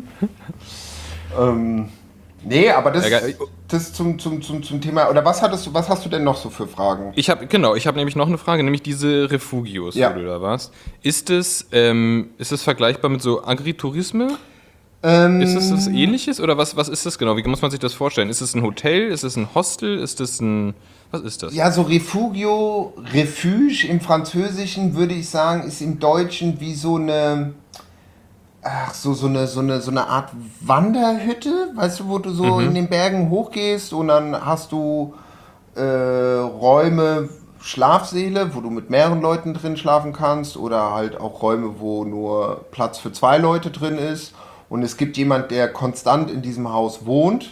ähm, nee, aber das, Ja, geil. das zum, zum, zum, zum Thema, oder was hattest du, was hast du denn noch so für Fragen? Ich habe genau, ich habe nämlich noch eine Frage, nämlich diese Refugios, Ja. wo du da warst. Ist es, ähm, ist es vergleichbar mit so Agritourisme? Ähm, Ist es das Ähnliches oder was, was ist das genau? Wie muss man sich das vorstellen? Ist es ein Hotel? Ist es ein Hostel? Ist es ein, was ist das? Ja, so Refugio, Refuge im Französischen würde ich sagen, ist im Deutschen wie so eine, ach, so, so eine, so eine, so eine Art Wanderhütte, weißt du, wo du so in den Bergen hochgehst und dann hast du äh, Räume, Schlafsäle, wo du mit mehreren Leuten drin schlafen kannst oder halt auch Räume, wo nur Platz für zwei Leute drin ist und es gibt jemand, der konstant in diesem Haus wohnt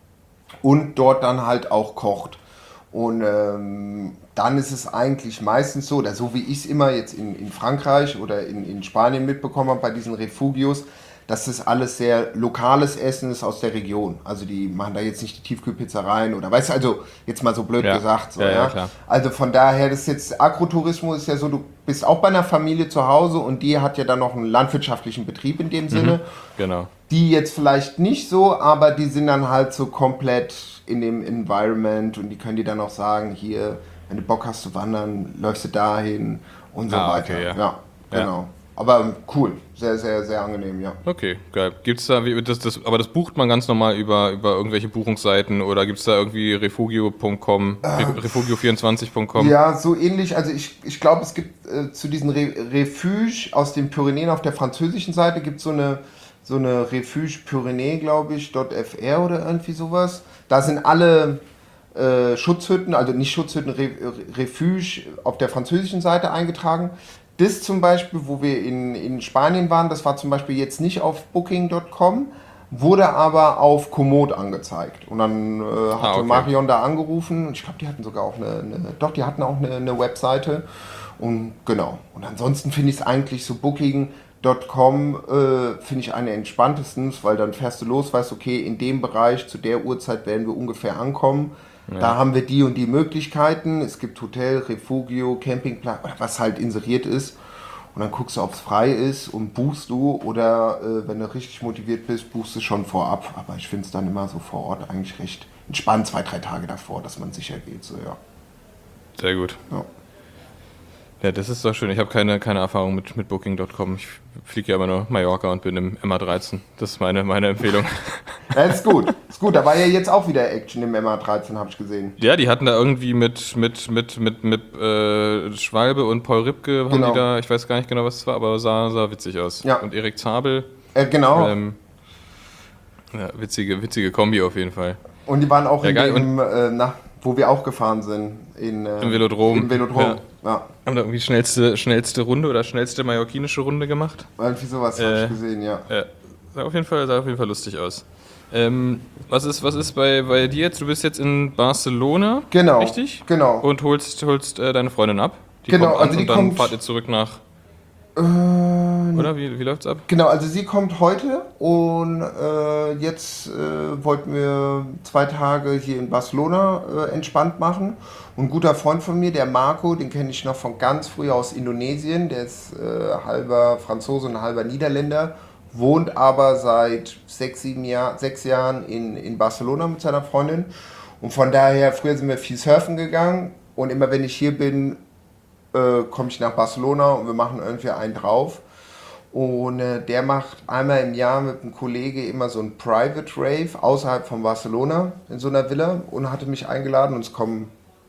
und dort dann halt auch kocht. Und ähm, dann ist es eigentlich meistens so, oder so wie ich es immer jetzt in, in Frankreich oder in, in Spanien mitbekommen habe bei diesen Refugios, dass das alles sehr lokales Essen ist aus der Region. Also die machen da jetzt nicht die Tiefkühlpizza rein oder weißt du, also jetzt mal so blöd Ja. gesagt. So, Ja, ja, ja, klar. Also von daher, das ist jetzt Agrotourismus ist ja so, du bist auch bei einer Familie zu Hause und die hat ja dann noch einen landwirtschaftlichen Betrieb in dem Sinne. Genau. Die jetzt vielleicht nicht so, aber die sind dann halt so komplett in dem Environment und die können dir dann auch sagen, hier, wenn du Bock hast zu wandern, läufst du dahin und so Ah, weiter. okay, ja. ja, genau. Aber cool, sehr, sehr, sehr angenehm, ja. Okay, geil. Gibt's da, wie, das, das, aber das bucht man ganz normal über, über irgendwelche Buchungsseiten oder gibt es da irgendwie refugio punkt com, refugio vierundzwanzig punkt com? Ja, so ähnlich. Also ich, ich glaube, es gibt äh, zu diesen Re Refuge aus den Pyrenäen auf der französischen Seite gibt so eine so eine Refuge Pyrenäe, glaube ich, .fr oder irgendwie sowas. Da sind alle äh, Schutzhütten, also nicht Schutzhütten, Re Refuge auf der französischen Seite eingetragen. Das zum Beispiel, wo wir in, in Spanien waren, das war zum Beispiel jetzt nicht auf booking punkt com, wurde aber auf Komoot angezeigt. Und dann äh, hatte Ah, okay. Marion da angerufen. Und ich glaube, die hatten sogar auch eine, eine, doch, die hatten auch eine, eine Webseite. Und genau. Und ansonsten finde ich es eigentlich so booking punkt com äh, finde ich eine entspanntesten, weil dann fährst du los, weißt, okay, in dem Bereich zu der Uhrzeit werden wir ungefähr ankommen. Ja. Da haben wir die und die Möglichkeiten. Es gibt Hotel, Refugio, Campingplatz, was halt inseriert ist. Und dann guckst du, ob es frei ist und buchst du. Oder äh, wenn du richtig motiviert bist, buchst du schon vorab. Aber ich finde es dann immer so vor Ort eigentlich recht entspannt, zwei, drei Tage davor, dass man sicher geht. So, ja. Sehr gut. Ja. Ja, das ist doch schön. Ich habe keine, keine Erfahrung mit, mit booking punkt com. Ich fliege ja immer nur Mallorca und bin im M A dreizehn. Das ist meine, meine Empfehlung. Ja, ist gut. Ist gut. Da war ja jetzt auch wieder Action im M A dreizehn, habe ich gesehen. Ja, die hatten da irgendwie mit, mit, mit, mit, mit äh, Schwalbe und Paul Ripke, haben Genau. die da, ich weiß gar nicht genau, was es war, aber sah, sah witzig aus. Ja. Und Erik Zabel. Äh, genau. Ähm, ja, witzige, witzige Kombi auf jeden Fall. Und die waren auch Ja, in geil. dem, äh, na, wo wir auch gefahren sind. In, äh, Im Velodrom. Im Velodrom, Ja. ja. Haben da irgendwie schnellste, schnellste Runde oder schnellste mallorquinische Runde gemacht. Irgendwie sowas habe Äh, ich gesehen, ja. Ja, sah auf jeden Fall, sah auf jeden Fall lustig aus. Ähm, was ist, was ist bei, bei dir jetzt? Du bist jetzt in Barcelona, Genau, richtig? genau. Und holst, holst äh, deine Freundin ab. Die Genau, kommt an also die und dann kommt- fahrt ihr zurück nach, Äh, oder? Wie, wie läuft's ab? Genau, also sie kommt heute und äh, jetzt äh, wollten wir zwei Tage hier in Barcelona äh, entspannt machen. Und ein guter Freund von mir, der Marco, den kenne ich noch von ganz früh aus Indonesien, der ist äh, halber Franzose und halber Niederländer, wohnt aber seit sechs, sieben Jahr, sechs Jahren in, in Barcelona mit seiner Freundin. Und von daher, früher sind wir viel surfen gegangen und immer wenn ich hier bin, äh, komme ich nach Barcelona und wir machen irgendwie einen drauf. Und äh, der macht einmal im Jahr mit einem Kollege immer so ein Private Rave außerhalb von Barcelona in so einer Villa und hatte mich eingeladen und es kommen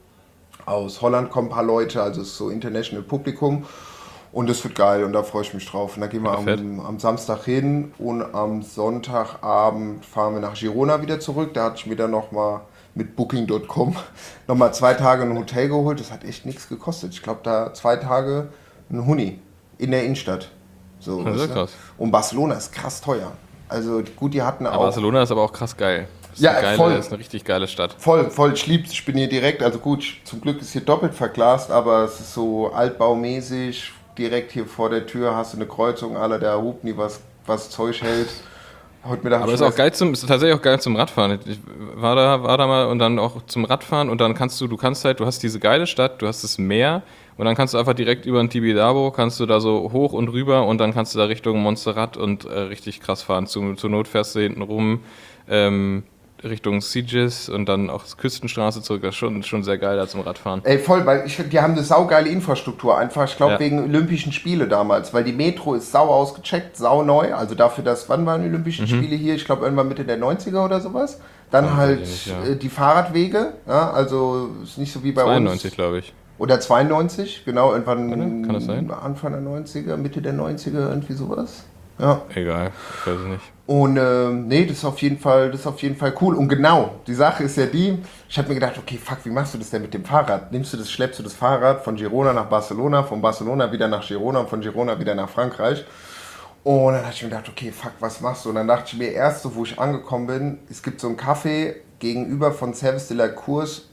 aus Holland kommen ein paar Leute, also es ist so international Publikum und das wird geil und da freue ich mich drauf. Und da gehen wir Ja, fett. am, am Samstag hin und am Sonntagabend fahren wir nach Girona wieder zurück. Da hatte ich mir dann nochmal mit Booking Punkt com nochmal zwei Tage ein Hotel geholt. Das hat echt nichts gekostet. Ich glaube, da zwei Tage ein Huni in der Innenstadt. So, Das ist weißt du? krass. Und Barcelona ist krass teuer. Also gut, die hatten Aber auch... Barcelona ist aber auch krass geil. Ist Ja, eine geile, voll. ist eine richtig geile Stadt. Voll, voll, ich lieb's, ich bin hier direkt, also gut, ich- zum Glück ist hier doppelt verglast, aber es ist so altbaumäßig, direkt hier vor der Tür hast du eine Kreuzung, aller der Hupni, was, was Zeug hält. Heute Mittag hab Aber ich ist auch was- geil zum, ist tatsächlich auch geil zum Radfahren. Ich war da, war da mal und dann auch zum Radfahren und dann kannst du, du kannst halt, du hast diese geile Stadt, du hast das Meer und dann kannst du einfach direkt über den Tibidabo, kannst du da so hoch und rüber und dann kannst du da Richtung Montserrat und äh, richtig krass fahren. Zu, zur Not fährst du hinten rum, ähm, Richtung Sitges und dann auch Küstenstraße zurück. Das ist schon, schon sehr geil da zum Radfahren. Ey, voll, weil ich, die haben eine saugeile Infrastruktur, einfach, ich glaube Ja. wegen Olympischen Spiele damals, weil die Metro ist sau ausgecheckt, sau neu, also dafür, dass, wann waren die Olympischen Spiele hier? Ich glaube irgendwann Mitte der neunziger oder sowas. Dann Ja, halt weiß ich nicht, ja. äh, die Fahrradwege, ja, also ist nicht so wie bei zweiundneunzig, uns. glaube ich. Oder zweiundneunzig, genau, irgendwann Kann das sein? Anfang der neunziger, Mitte der neunziger, irgendwie sowas. Ja. Egal, ich weiß es nicht. Und ähm, nee, das ist auf jeden Fall, das ist auf jeden Fall cool. Und genau, die Sache ist ja die, ich habe mir gedacht, okay, fuck, wie machst du das denn mit dem Fahrrad? Nimmst du das, schleppst du das Fahrrad von Girona nach Barcelona, von Barcelona wieder nach Girona und von Girona wieder nach Frankreich? Und dann habe ich mir gedacht, okay, fuck, was machst du? Und dann dachte ich mir erst so, wo ich angekommen bin, es gibt so einen Café gegenüber von Service de la Course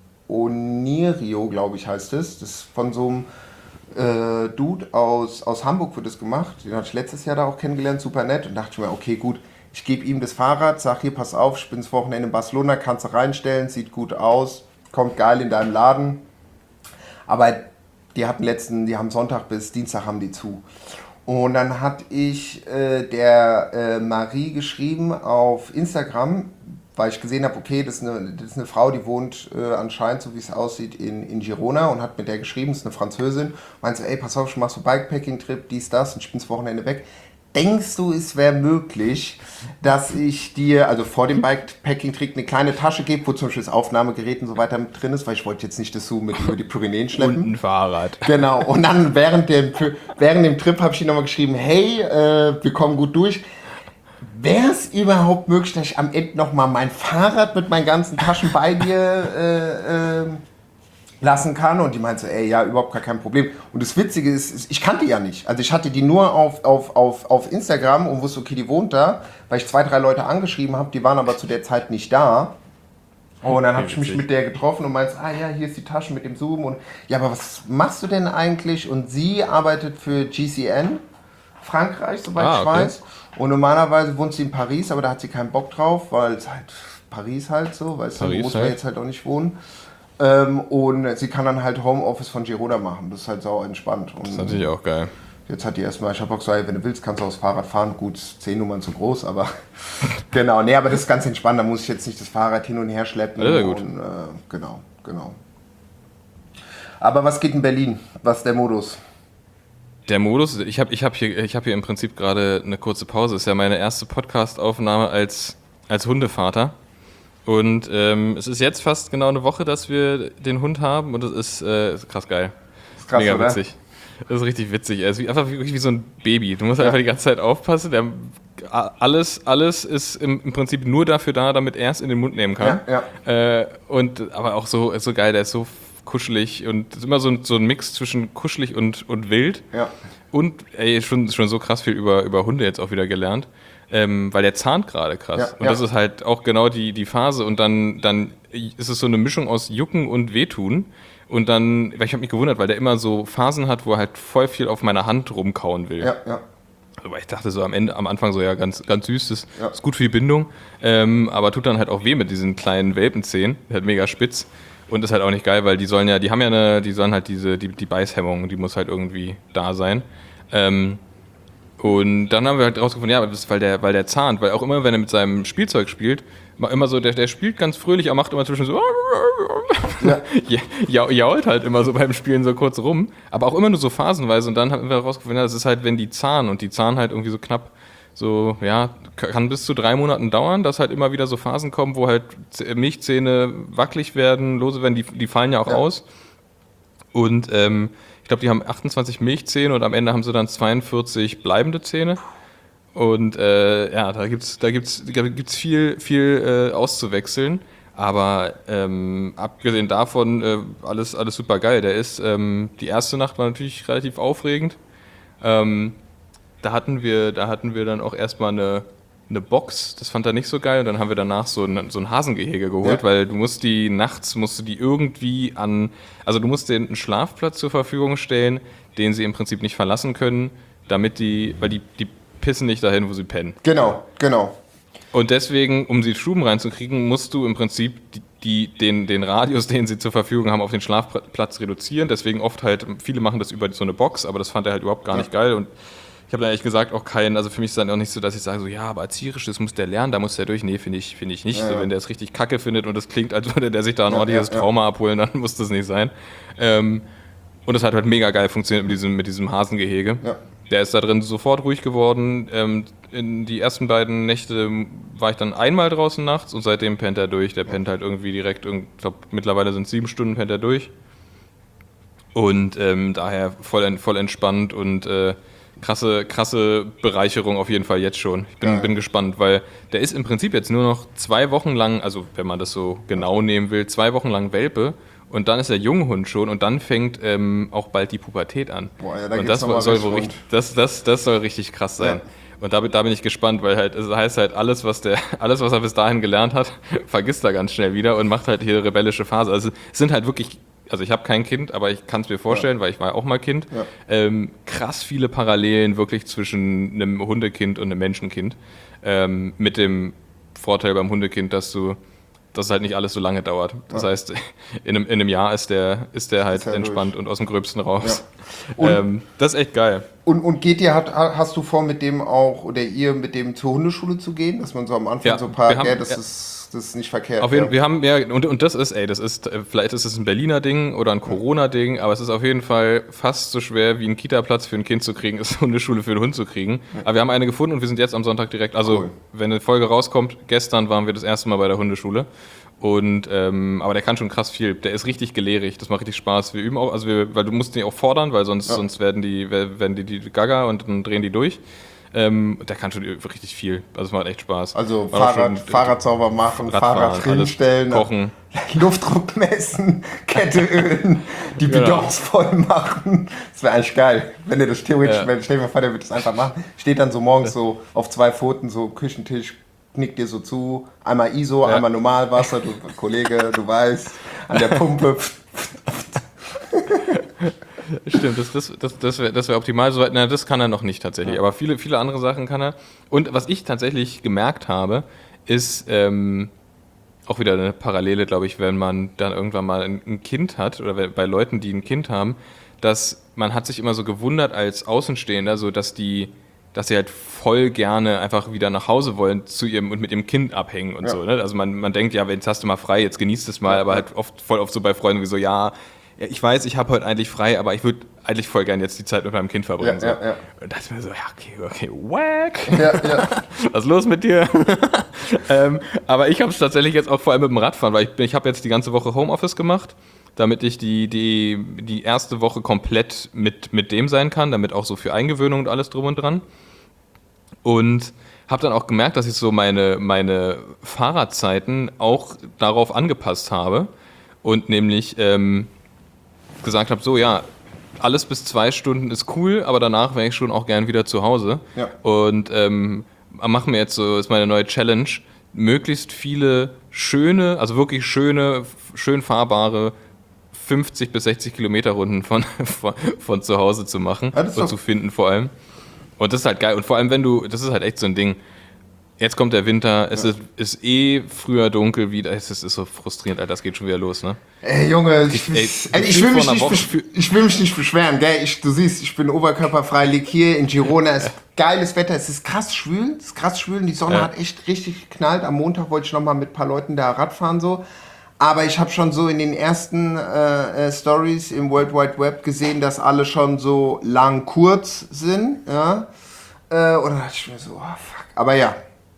Onirio, glaube ich, heißt es. Das ist von so einem äh, Dude aus, aus Hamburg wird das gemacht. Den hatte ich letztes Jahr da auch kennengelernt, super nett. Und dachte ich mir, okay, gut, ich gebe ihm das Fahrrad, sag hier, pass auf, ich bin das Wochenende in Barcelona, kannst du reinstellen, sieht gut aus, kommt geil in deinem Laden. Aber die hatten letzten, die haben Sonntag bis Dienstag haben die zu. Und dann hatte ich äh, der äh, Marie geschrieben auf Instagram, weil ich gesehen habe, okay, das ist eine, das ist eine Frau, die wohnt äh, anscheinend, so wie es aussieht, in, in Girona und hat mit der geschrieben, das ist eine Französin. Meinte so, ey, pass auf, ich mach so Bikepacking-Trip, dies, das und ich bin das Wochenende weg. Denkst du, es wäre möglich, dass ich dir, also vor dem Bikepacking-Trip, eine kleine Tasche gebe, wo zum Beispiel das Aufnahmegerät und so weiter mit drin ist, weil ich wollte jetzt nicht, dass du mit über die Pyrenäen schleppen. Und ein Fahrrad. Genau, und dann während dem, während dem Trip habe ich ihm nochmal geschrieben, hey, äh, wir kommen gut durch. Wäre es überhaupt möglich, dass ich am Ende nochmal mein Fahrrad mit meinen ganzen Taschen bei dir äh, äh, lassen kann? Und die meinte so, ey, ja, überhaupt gar kein Problem. Und das Witzige ist, ist, ich kannte die ja nicht. Also ich hatte die nur auf, auf, auf, auf Instagram und wusste, okay, die wohnt da, weil ich zwei, drei Leute angeschrieben habe, die waren aber zu der Zeit nicht da. Und dann habe ich mich witzig. mit der getroffen und meinte, ah ja, hier ist die Tasche mit dem Zoom. Und ja, aber was machst du denn eigentlich? Und sie arbeitet für G C N Frankreich, soweit Ah, ich okay. weiß. Und normalerweise wohnt sie in Paris, aber da hat sie keinen Bock drauf, weil es halt Paris halt so, weil es da Paris muss man halt. jetzt halt auch nicht wohnen. Ähm, und sie kann dann halt Homeoffice von Girona machen. Das ist halt sau entspannt. Und Das ist natürlich auch geil. jetzt hat die erstmal, ich habe auch gesagt, wenn du willst, kannst du aufs Fahrrad fahren. Gut, zehn Nummern zu groß, aber genau. Nee, aber das ist ganz entspannt. Da muss ich jetzt nicht das Fahrrad hin und her schleppen. Ja, sehr gut. Und, äh, genau, genau. Aber was geht in Berlin? Was ist der Modus? Der Modus, ich habe ich hab hier, ich hab hier im Prinzip gerade eine kurze Pause. Das ist ja meine erste Podcast-Aufnahme als, als Hundevater. Und ähm, es ist jetzt fast genau eine Woche, dass wir den Hund haben und es ist, äh, ist krass geil. Ist krass, Mega oder? witzig. Das ist richtig witzig. Er ist wie, einfach wirklich wie so ein Baby. Du musst ja. einfach die ganze Zeit aufpassen. Der, alles, alles ist im, im Prinzip nur dafür da, damit er es in den Mund nehmen kann. Ja, ja. Äh, und, aber auch so, so geil, der ist so kuschelig und ist immer so ein, so ein Mix zwischen kuschelig und, und wild. Ja. Und ey, schon, schon so krass viel über, über Hunde jetzt auch wieder gelernt. Ähm, weil der zahnt gerade krass. Ja, und ja. das ist halt auch genau die, die Phase. Und dann, dann ist es so eine Mischung aus Jucken und Wehtun. Und dann, weil ich habe mich gewundert, weil der immer so Phasen hat, wo er halt voll viel auf meiner Hand rumkauen will. Ja, ja. Aber ich dachte so am Ende, am Anfang so, ja, ganz, ganz süß, das Ja. ist gut für die Bindung. Ähm, aber tut dann halt auch weh mit diesen kleinen Welpenzähnen. Halt mega spitz. Und ist halt auch nicht geil, weil die sollen ja, die haben ja eine, die sollen halt diese, die, die Beißhemmung, die muss halt irgendwie da sein. Ähm, und dann haben wir halt rausgefunden, ja, das ist, weil der, weil der zahnt, weil auch immer, wenn er mit seinem Spielzeug spielt, immer so, der, der spielt ganz fröhlich, er macht immer zwischen so, ja. jault halt immer so beim Spielen so kurz rum, aber auch immer nur so phasenweise. Und dann haben wir rausgefunden, ja, das ist halt, wenn die zahnen und die zahnen halt irgendwie so knapp, so, ja, kann bis zu drei Monaten dauern, dass halt immer wieder so Phasen kommen, wo halt Milchzähne wackelig werden, lose werden, die, die fallen ja auch ja. aus. Und ähm, ich glaube, die haben achtundzwanzig Milchzähne und am Ende haben sie dann zweiundvierzig bleibende Zähne. Und äh, ja, da gibt's, da gibt's, da gibt's viel, viel äh, auszuwechseln. Aber ähm, abgesehen davon, äh, alles, alles super geil. Der ist, ähm, die erste Nacht war natürlich relativ aufregend. Ähm, da hatten wir, da hatten wir dann auch erstmal eine, eine Box, das fand er nicht so geil. Und dann haben wir danach so ein, so ein Hasengehege geholt, ja. weil du musst die, nachts musst du die irgendwie an, also du musst denen einen Schlafplatz zur Verfügung stellen, den sie im Prinzip nicht verlassen können, damit die, weil die, die pissen nicht dahin, wo sie pennen. Genau, genau. Und deswegen, um sie Stuben reinzukriegen, musst du im Prinzip die, die, den, den Radius, den sie zur Verfügung haben, auf den Schlafplatz reduzieren. Deswegen oft halt, viele machen das über so eine Box, aber das fand er halt überhaupt gar ja. nicht geil. Und ich habe da ehrlich gesagt auch keinen, also für mich ist es dann auch nicht so, dass ich sage, so ja, aber erzieherisch, das muss der lernen, da muss der durch. Nee, finde ich, finde ich nicht. Ja, so, wenn der es richtig kacke findet und das klingt, als würde der sich da ein ja, ordentliches ja, ja. Trauma abholen, dann muss das nicht sein. Ähm, und das hat halt mega geil funktioniert mit diesem, mit diesem Hasengehege. Ja. Der ist da drin sofort ruhig geworden. Ähm, in die ersten beiden Nächte war ich dann einmal draußen nachts und seitdem pennt er durch. Der pennt halt irgendwie direkt, ich glaube mittlerweile sind es sieben Stunden, pennt er durch. Und ähm, daher voll, voll entspannt und äh, krasse, krasse Bereicherung auf jeden Fall jetzt schon. Ich bin, ja. bin gespannt, weil der ist im Prinzip jetzt nur noch zwei Wochen lang, also wenn man das so genau nehmen will, zwei Wochen lang Welpe. Und dann ist er Junghund schon und dann fängt ähm, auch bald die Pubertät an. Boah, ja, da und das soll, wohl richtig, das, das, das soll richtig krass sein. Ja. Und da, da bin ich gespannt, weil halt, es heißt halt, alles was, der, alles, was er bis dahin gelernt hat, vergisst er ganz schnell wieder und macht halt hier rebellische Phase. Also es sind halt wirklich, also ich habe kein Kind, aber ich kann es mir vorstellen, ja. weil ich war auch mal Kind, ja. ähm, krass viele Parallelen wirklich zwischen einem Hundekind und einem Menschenkind. Ähm, mit dem Vorteil beim Hundekind, dass du dass halt nicht alles so lange dauert. Das ja. heißt, in einem, in einem Jahr ist der, ist der halt entspannt durch. Und aus dem Gröbsten raus. Ja. Ähm, das ist echt geil. Und, und geht ihr, hat, hast du vor, mit dem auch, oder ihr mit dem zur Hundeschule zu gehen? Dass man so am Anfang ja, so ein paar, haben, ja, das, ja. ist, das ist nicht verkehrt. Auf jeden, ja. Wir haben, ja, und, und das ist, ey, das ist, vielleicht ist es ein Berliner Ding oder ein Corona-Ding, aber es ist auf jeden Fall fast so schwer, wie einen Kita-Platz für ein Kind zu kriegen, ist eine Hundeschule für einen Hund zu kriegen. Ja. Aber wir haben eine gefunden und wir sind jetzt am Sonntag direkt, also cool. wenn eine Folge rauskommt, gestern waren wir das erste Mal bei der Hundeschule. Und, ähm, aber der kann schon krass viel. Der ist richtig gelehrig. Das macht richtig Spaß. Wir üben auch, also wir, weil du musst den auch fordern, weil sonst, ja. sonst werden die, werden die, die Gaga und dann drehen die durch. Ähm, der kann schon richtig viel. Also es macht echt Spaß. Also Fahrrad, schon, Fahrrad sauber machen, Fahrrad drinstellen, kochen, Luftdruck messen, Kette ölen, die Bidons genau. voll machen. Das wäre eigentlich geil, wenn der das theoretisch, ja. wenn, stell dir mal vor, der wird das einfach machen. Steht dann so morgens so auf zwei Pfoten, so Küchentisch, knickt dir so zu, einmal I S O, ja. einmal Normalwasser, du Kollege, du weißt, an der Pumpe. Stimmt, das, das, das, das wäre das wär optimal. So, na, das kann er noch nicht tatsächlich, ja. aber viele, viele andere Sachen kann er. Und was ich tatsächlich gemerkt habe, ist ähm, auch wieder eine Parallele, glaube ich, wenn man dann irgendwann mal ein, ein Kind hat oder bei Leuten, die ein Kind haben, dass man hat sich immer so gewundert als Außenstehender, so dass die dass sie halt voll gerne einfach wieder nach Hause wollen zu ihrem und mit ihrem Kind abhängen und ja. so. Ne? Also man, man denkt, ja, jetzt hast du mal frei, jetzt genießt es mal, ja, aber halt oft voll oft so bei Freunden wie so, ja, ja, ich weiß, ich habe heute eigentlich frei, aber ich würde eigentlich voll gern jetzt die Zeit mit meinem Kind verbringen. Ja, so. ja, ja. Und dachte mir so, ja, okay, okay, wack. Ja, ja. Was ist los mit dir? ähm, aber ich habe es tatsächlich jetzt auch vor allem mit dem Radfahren, weil ich, bin- ich habe jetzt die ganze Woche Homeoffice gemacht, damit ich die, die, die erste Woche komplett mit, mit dem sein kann, damit auch so für Eingewöhnung und alles drum und dran. Und habe dann auch gemerkt, dass ich so meine, meine Fahrradzeiten auch darauf angepasst habe und nämlich ähm, gesagt habe, so ja, alles bis zwei Stunden ist cool, aber danach wäre ich schon auch gern wieder zu Hause. Ja. Und ähm, machen wir jetzt so, ist meine neue Challenge, möglichst viele schöne, also wirklich schöne, f- schön fahrbare fünfzig bis sechzig Kilometer Runden von, von, von zu Hause zu machen Ja, das ist und doch- zu finden vor allem. Und das ist halt geil. Und vor allem, wenn du, das ist halt echt so ein Ding. Jetzt kommt der Winter, es ist, ist eh früher dunkel wieder. Es ist, ist so frustrierend, Alter, das geht schon wieder los, ne? Ey, Junge, ich, ey, ey, ich, will vor mich einer nicht Woche besch- für- ich will mich nicht beschweren, gell? Ich, du siehst, ich bin oberkörperfrei, lieg hier in Girona, es ist geiles Wetter, es ist krass schwül, es ist krass schwül, die Sonne Ja. hat echt richtig geknallt. Am Montag wollte ich nochmal mit ein paar Leuten da Rad fahren, so. Aber ich habe schon so in den ersten äh, äh, Stories im World Wide Web gesehen, dass alle schon so lang kurz sind, ja. Äh, und dann dachte ich mir so, oh fuck. Aber ja,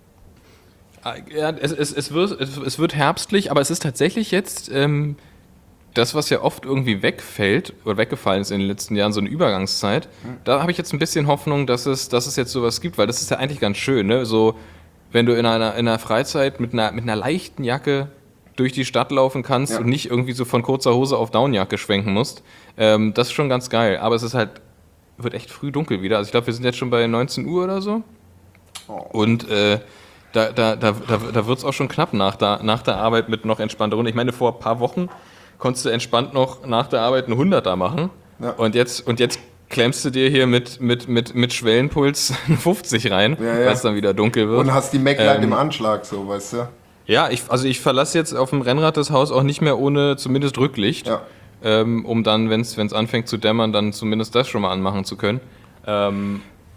Ja, es, es, es, wird, es, es wird herbstlich, aber es ist tatsächlich jetzt ähm, das, was ja oft irgendwie wegfällt oder weggefallen ist in den letzten Jahren, so eine Übergangszeit. Da habe ich jetzt ein bisschen Hoffnung, dass es, dass es jetzt sowas gibt, weil das ist ja eigentlich ganz schön, ne? So, wenn du in einer, in einer Freizeit mit einer, mit einer leichten Jacke durch die Stadt laufen kannst Ja. und nicht irgendwie so von kurzer Hose auf Downjacke schwenken musst, ähm, das ist schon ganz geil. Aber es ist halt, wird echt früh dunkel wieder. Also ich glaube, wir sind jetzt schon bei neunzehn Uhr oder so. Und äh, da, da, da, da, da wird es auch schon knapp nach der, nach der Arbeit mit noch entspannter Runde. Ich meine, vor ein paar Wochen konntest du entspannt noch nach der Arbeit einen Hunderter machen. Ja. Und jetzt, und jetzt klemmst du dir hier mit, mit, mit, mit Schwellenpuls einen fünfzig rein, Ja, ja. weil es dann wieder dunkel wird. und hast die Mac-Light Ähm, im Anschlag, so, weißt du? Ja, ich, also ich verlasse jetzt auf dem Rennrad das Haus auch nicht mehr ohne zumindest Rücklicht, Ja. ähm, um dann, wenn es anfängt zu dämmern, dann zumindest das schon mal anmachen zu können. Ähm,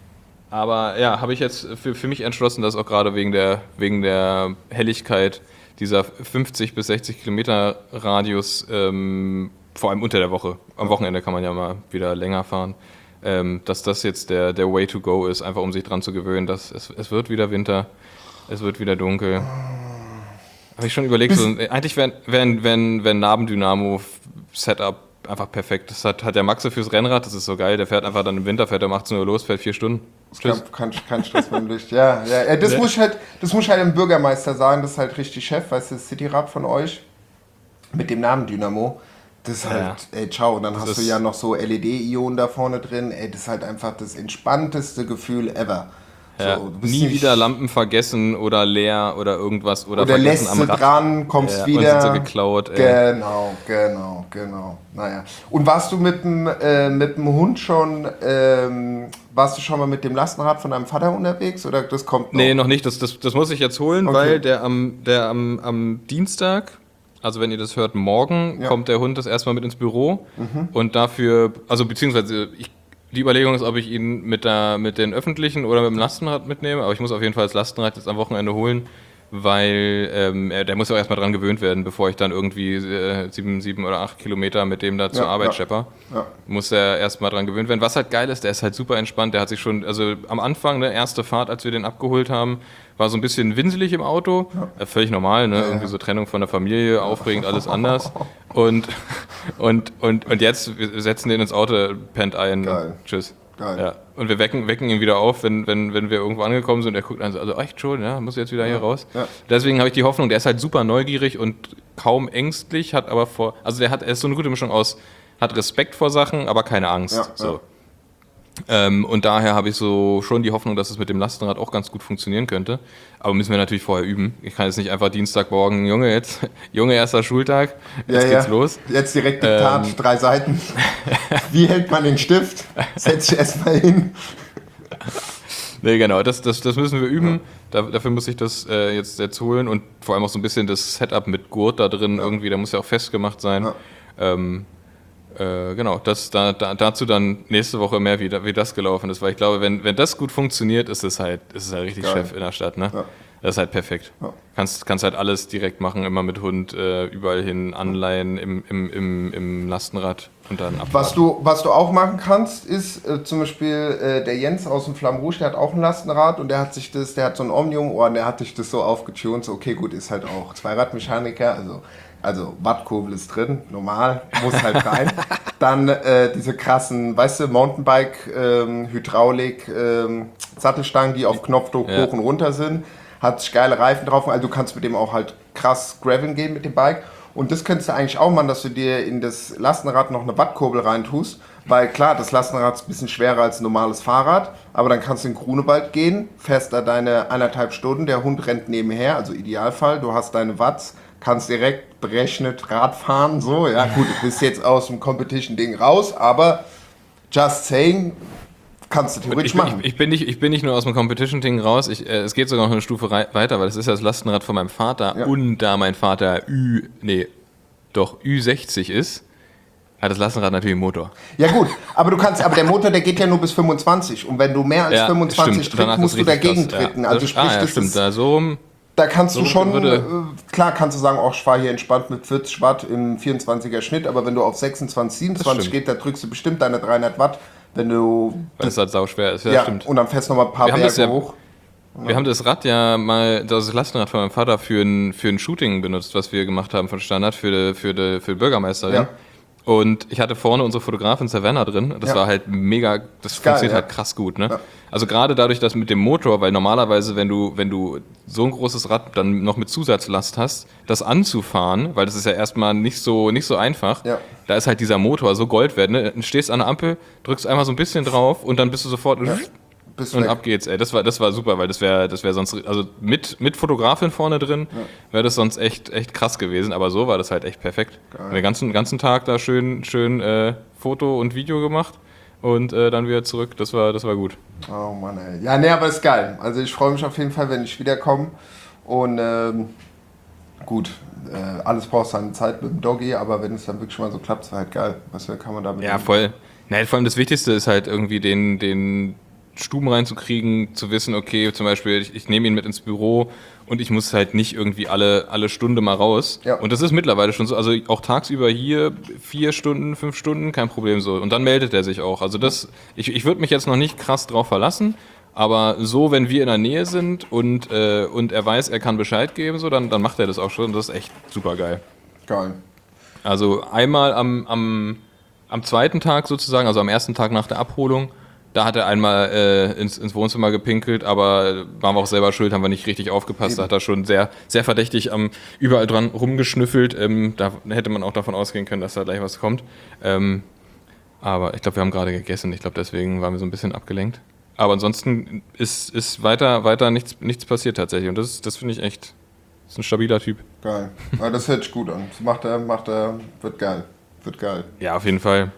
aber ja, habe ich jetzt für, für mich entschlossen, dass auch gerade wegen der, wegen der Helligkeit dieser fünfzig bis sechzig Kilometer Radius, ähm, vor allem unter der Woche, am Wochenende kann man ja mal wieder länger fahren, ähm, dass das jetzt der, der Way to go ist, einfach um sich dran zu gewöhnen, dass es, es wird wieder Winter, es wird wieder dunkel. Habe ich schon überlegt, so, eigentlich wäre wär, wär, wär ein Nabendynamo-Setup einfach perfekt. Das hat, hat der Maxe fürs Rennrad, das ist so geil. Der fährt einfach dann im Winter, fährt um achtzehn Uhr los, fährt vier Stunden. Tschüss. Kein, kein, kein Stress beim Licht. Ja, ja, ja, das Ja. muss ich halt, das muss ich halt dem Bürgermeister sagen, das ist halt richtig Chef, weißt du, das Cityrad von euch mit dem Namen Dynamo. Das ist halt, Ja. ey, ciao. Und dann hast du ist- ja noch so L E D-Ionen da vorne drin. Ey, das ist halt einfach das entspannteste Gefühl ever. Ja, So, du bist nie nicht- wieder Lampen vergessen oder leer oder irgendwas. Oder, Oder vergessen lässt am sie Rad. dran, kommst Ja, wieder. Und sind sie geklaut. Ey. Genau, genau, genau. Naja. Und warst du mit dem, äh, mit dem Hund schon, ähm, warst du schon mal mit dem Lastenrad von deinem Vater unterwegs oder das kommt noch? Nee, noch nicht. Das, das, das muss ich jetzt holen, Okay. weil der am, der am, am Dienstag, also wenn ihr das hört, morgen, Ja. kommt der Hund das erstmal mit ins Büro. Und dafür, also beziehungsweise ich, die Überlegung ist, ob ich ihn mit, der, mit den öffentlichen oder mit dem Lastenrad mitnehme. Aber ich muss auf jeden Fall das Lastenrad jetzt am Wochenende holen, weil ähm, er, der muss auch erstmal dran gewöhnt werden, bevor ich dann irgendwie äh, sieben, sieben oder acht Kilometer mit dem da zur Ja, Arbeit ja. schepper. Ja. Muss er erstmal dran gewöhnt werden. Was halt geil ist, der ist halt super entspannt. Der hat sich schon, also am Anfang, ne, erste Fahrt, als wir den abgeholt haben, war so ein bisschen winselig im Auto. Äh, völlig normal, ne? Irgendwie so Trennung von der Familie, aufregend, alles anders. Und, und, und, und jetzt, wir setzen den ins Auto, pennt ein. Geil. Tschüss. Geil. Ja. Und wir wecken, wecken ihn wieder auf, wenn, wenn, wenn wir irgendwo angekommen sind. Er guckt an, so, also echt schon, ja, muss jetzt wieder hier raus. Ja. Deswegen habe ich die Hoffnung, der ist halt super neugierig und kaum ängstlich, hat aber vor, also der hat, er ist so eine gute Mischung aus, hat Respekt vor Sachen, aber keine Angst. Ja, so. ja. Ähm, und daher habe ich so schon die Hoffnung, dass es mit dem Lastenrad auch ganz gut funktionieren könnte. Aber müssen wir natürlich vorher üben. Ich kann jetzt nicht einfach Dienstagmorgen, Junge, jetzt, Junge, erster Schultag, jetzt Ja, geht's ja. los. Jetzt direkt Diktat, Ähm. drei Seiten. Wie hält man den Stift? Setz dich erstmal hin. Nee, genau, das, das, das müssen wir üben. Da, dafür muss ich das äh, jetzt, jetzt holen und vor allem auch so ein bisschen das Setup mit Gurt da drin irgendwie, der muss ja auch festgemacht sein. Ja. Ähm, äh, genau, das, da, da, dazu dann nächste Woche mehr, wie, da- wie das gelaufen ist, weil ich glaube, wenn, wenn das gut funktioniert, ist es halt, ist es halt richtig Geil. Chef in der Stadt. Ne? Ja. Das ist halt perfekt. Ja. Kannst, kannst halt alles direkt machen, immer mit Hund, äh, überall hin, anleihen, im, im, im, im Lastenrad und dann abfahren. Was du, was du auch machen kannst, ist äh, zum Beispiel äh, der Jens aus dem Flamme Rouge, der hat auch ein Lastenrad und der hat sich das, der hat so ein Omnium-Ohr und der hat sich das so aufgetunt, so okay, gut, ist halt auch Zweiradmechaniker, also, also Wattkurbel ist drin, normal, muss halt rein. Dann äh, diese krassen, weißt du, Mountainbike, ähm, Hydraulik, ähm, Sattelstangen, die auf Knopfdruck Ja. hoch und runter sind. Hat sich geile Reifen drauf, also du kannst mit dem auch halt krass graveln gehen mit dem Bike. Und das könntest du eigentlich auch machen, dass du dir in das Lastenrad noch eine Wattkurbel reintust. Weil klar, das Lastenrad ist ein bisschen schwerer als ein normales Fahrrad, aber dann kannst du in Grunewald gehen, fährst da deine eineinhalb Stunden, der Hund rennt nebenher, also Idealfall, du hast deine Watts, kannst direkt berechnet Rad fahren, so, ja gut, du bist jetzt aus dem Competition-Ding raus, aber just saying, kannst du theoretisch Ich bin, machen. ich, ich, bin nicht, ich bin nicht nur aus dem Competition-Ding raus, ich, äh, es geht sogar noch eine Stufe rei- weiter, weil das ist ja das Lastenrad von meinem Vater Ja. und da mein Vater Ü, nee, doch Ü sechzig ist, hat das Lastenrad natürlich einen Motor. Ja gut, aber du kannst, aber der Motor, der geht ja nur bis fünfundzwanzig und wenn du mehr als Ja, fünfundzwanzig stimmt. Danach trittst, musst du ist richtig dagegen krass, ja. treten. Also Das- sprich, ah, ja, das stimmt, ist, da so rum. da kannst du so schon, würde- äh, klar kannst du sagen, auch ich fahre hier entspannt mit vierzig Watt im vierundzwanziger Schnitt, aber wenn du auf sechsundzwanzig, siebenundzwanzig stimmt. geht, da drückst du bestimmt deine dreihundert Watt, wenn du, Weil es halt sauschwer ist, ja, ja, stimmt. und dann fährst du noch mal ein paar Wir haben Berge das ja- hoch. Wir haben das Rad ja mal, das Lastenrad von meinem Vater für ein, für ein Shooting benutzt, was wir gemacht haben von Standard für die, für die, für die Bürgermeisterin. Ja. Und ich hatte vorne unsere Fotografin Savannah drin. Das Ja. war halt mega, das Geil, funktioniert ja. halt krass gut, ne? Ja. Also gerade dadurch, dass mit dem Motor, weil normalerweise, wenn du, wenn du so ein großes Rad dann noch mit Zusatzlast hast, das anzufahren, weil das ist ja erstmal nicht so, nicht so einfach, Ja. da ist halt dieser Motor so Gold wert, ne? Du stehst an der Ampel, drückst einmal so ein bisschen drauf und dann bist du sofort Bist und weg. ab geht's, ey. Das war, das war super, weil das wäre das wär sonst, also mit, mit Fotografin vorne drin, wäre das sonst echt, echt krass gewesen, aber so war das halt echt perfekt. Den ganzen, ganzen Tag da schön, schön äh, Foto und Video gemacht und äh, dann wieder zurück. Das war, das war gut. Oh Mann, ey. Ja, nee, aber ist geil. Also ich freue mich auf jeden Fall, wenn ich wiederkomme. Und ähm, gut, äh, alles braucht seine Zeit mit dem Doggy, aber wenn es dann wirklich mal so klappt, ist halt geil. Was kann man damit Ja, voll. Nein, vor allem das Wichtigste ist halt irgendwie den, den Stuben reinzukriegen, zu wissen, okay, zum Beispiel, ich, ich nehme ihn mit ins Büro und ich muss halt nicht irgendwie alle, alle Stunde mal raus. Ja. Und das ist mittlerweile schon so, also auch tagsüber hier vier Stunden, fünf Stunden, kein Problem so. Und dann meldet er sich auch. Also das, ich, ich würde mich jetzt noch nicht krass drauf verlassen, aber so, wenn wir in der Nähe sind und, äh, und er weiß, er kann Bescheid geben, so, dann, dann macht er das auch schon und das ist echt super geil. Geil. Also einmal am, am, am zweiten Tag sozusagen, also am ersten Tag nach der Abholung, da hat er einmal äh, ins, ins Wohnzimmer gepinkelt, aber waren wir auch selber schuld, haben wir nicht richtig aufgepasst. Da hat er schon sehr, sehr verdächtig am, überall dran rumgeschnüffelt. Ähm, da hätte man auch davon ausgehen können, dass da gleich was kommt. Ähm, aber ich glaube, wir haben gerade gegessen. Ich glaube, deswegen waren wir so ein bisschen abgelenkt. Aber ansonsten ist, ist weiter, weiter nichts, nichts passiert tatsächlich. Und das, das finde ich echt, das ist ein stabiler Typ. Geil. Ja, das hört sich gut an. Das macht er, macht er, wird geil. Wird geil. Ja, auf jeden Fall.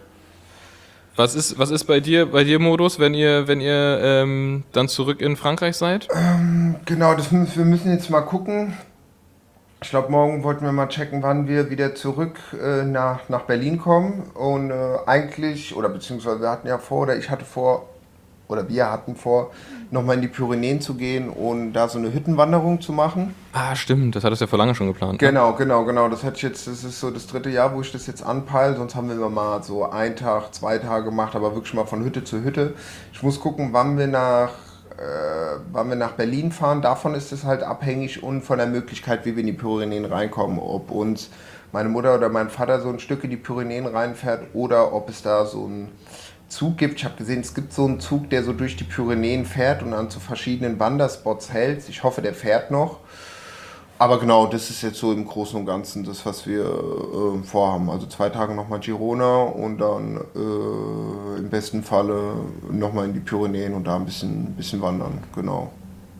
Was ist, was ist bei dir, bei dir Modus, wenn ihr, wenn ihr ähm, dann zurück in Frankreich seid? Genau, das müssen, wir müssen jetzt mal gucken. Ich glaube, morgen wollten wir mal checken, wann wir wieder zurück äh, nach, nach Berlin kommen. Und äh, eigentlich, oder beziehungsweise wir hatten ja vor, oder ich hatte vor, oder wir hatten vor, nochmal in die Pyrenäen zu gehen und da so eine Hüttenwanderung zu machen. Ah, stimmt, das hattest du ja vor lange schon geplant. Ne? Genau, genau, genau. Das hatte ich jetzt, das ist so das dritte Jahr, wo ich das jetzt anpeile. Sonst haben wir immer mal so einen Tag, zwei Tage gemacht, aber wirklich mal von Hütte zu Hütte. Ich muss gucken, wann wir nach, äh, wann wir nach Berlin fahren. Davon ist es halt abhängig und von der Möglichkeit, wie wir in die Pyrenäen reinkommen. Ob uns meine Mutter oder mein Vater so ein Stück in die Pyrenäen reinfährt oder ob es da so ein Zug gibt. Ich habe gesehen, es gibt so einen Zug, der so durch die Pyrenäen fährt und dann zu verschiedenen Wanderspots hält. Ich hoffe, der fährt noch. Aber genau, das ist jetzt so im Großen und Ganzen das, was wir äh, vorhaben. Also zwei Tage nochmal Girona und dann äh, im besten Falle nochmal in die Pyrenäen und da ein bisschen, bisschen wandern. Genau.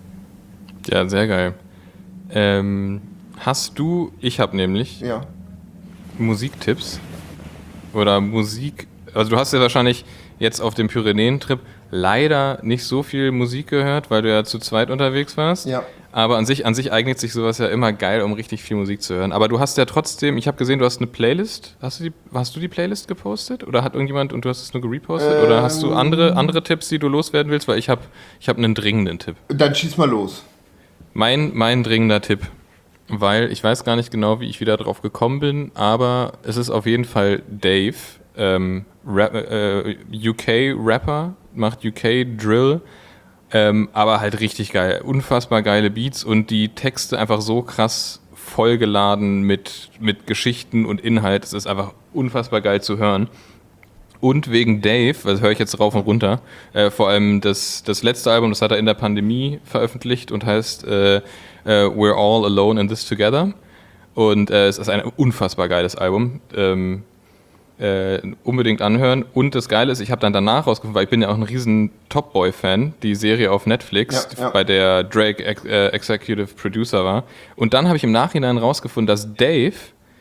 Ja, sehr geil. Ähm, hast du, ich habe nämlich Ja. Musiktipps oder Musik, also du hast ja wahrscheinlich jetzt auf dem Pyrenäen-Trip leider nicht so viel Musik gehört, weil du ja zu zweit unterwegs warst. Ja. Aber an sich, an sich eignet sich sowas ja immer geil, um richtig viel Musik zu hören. Aber du hast ja trotzdem, ich habe gesehen, du hast eine Playlist. Hast du, die, hast du die Playlist gepostet? Oder hat irgendjemand und du hast es nur gerepostet? Ähm Oder hast du andere, andere Tipps, die du loswerden willst? Weil ich habe ich hab einen dringenden Tipp. Dann schieß mal los. Mein, mein dringender Tipp, weil ich weiß gar nicht genau, wie ich wieder drauf gekommen bin, aber es ist auf jeden Fall Dave, ähm, Rap, äh, U K-Rapper, macht U K-Drill, ähm, aber halt richtig geil. Unfassbar geile Beats und die Texte einfach so krass vollgeladen mit, mit Geschichten und Inhalt. Es ist einfach unfassbar geil zu hören. Und wegen Dave, das höre ich jetzt rauf und runter, äh, vor allem das, das letzte Album, das hat er in der Pandemie veröffentlicht und heißt äh, äh, We're All Alone in This Together. Und äh, es ist ein unfassbar geiles Album. Ähm, äh, unbedingt anhören. Und das Geile ist, ich habe dann danach rausgefunden, weil ich bin ja auch ein riesen Top Boy-Fan, die Serie auf Netflix, ja, ja. bei der Drake ex- äh, Executive Producer war. Und dann habe ich im Nachhinein rausgefunden, dass Dave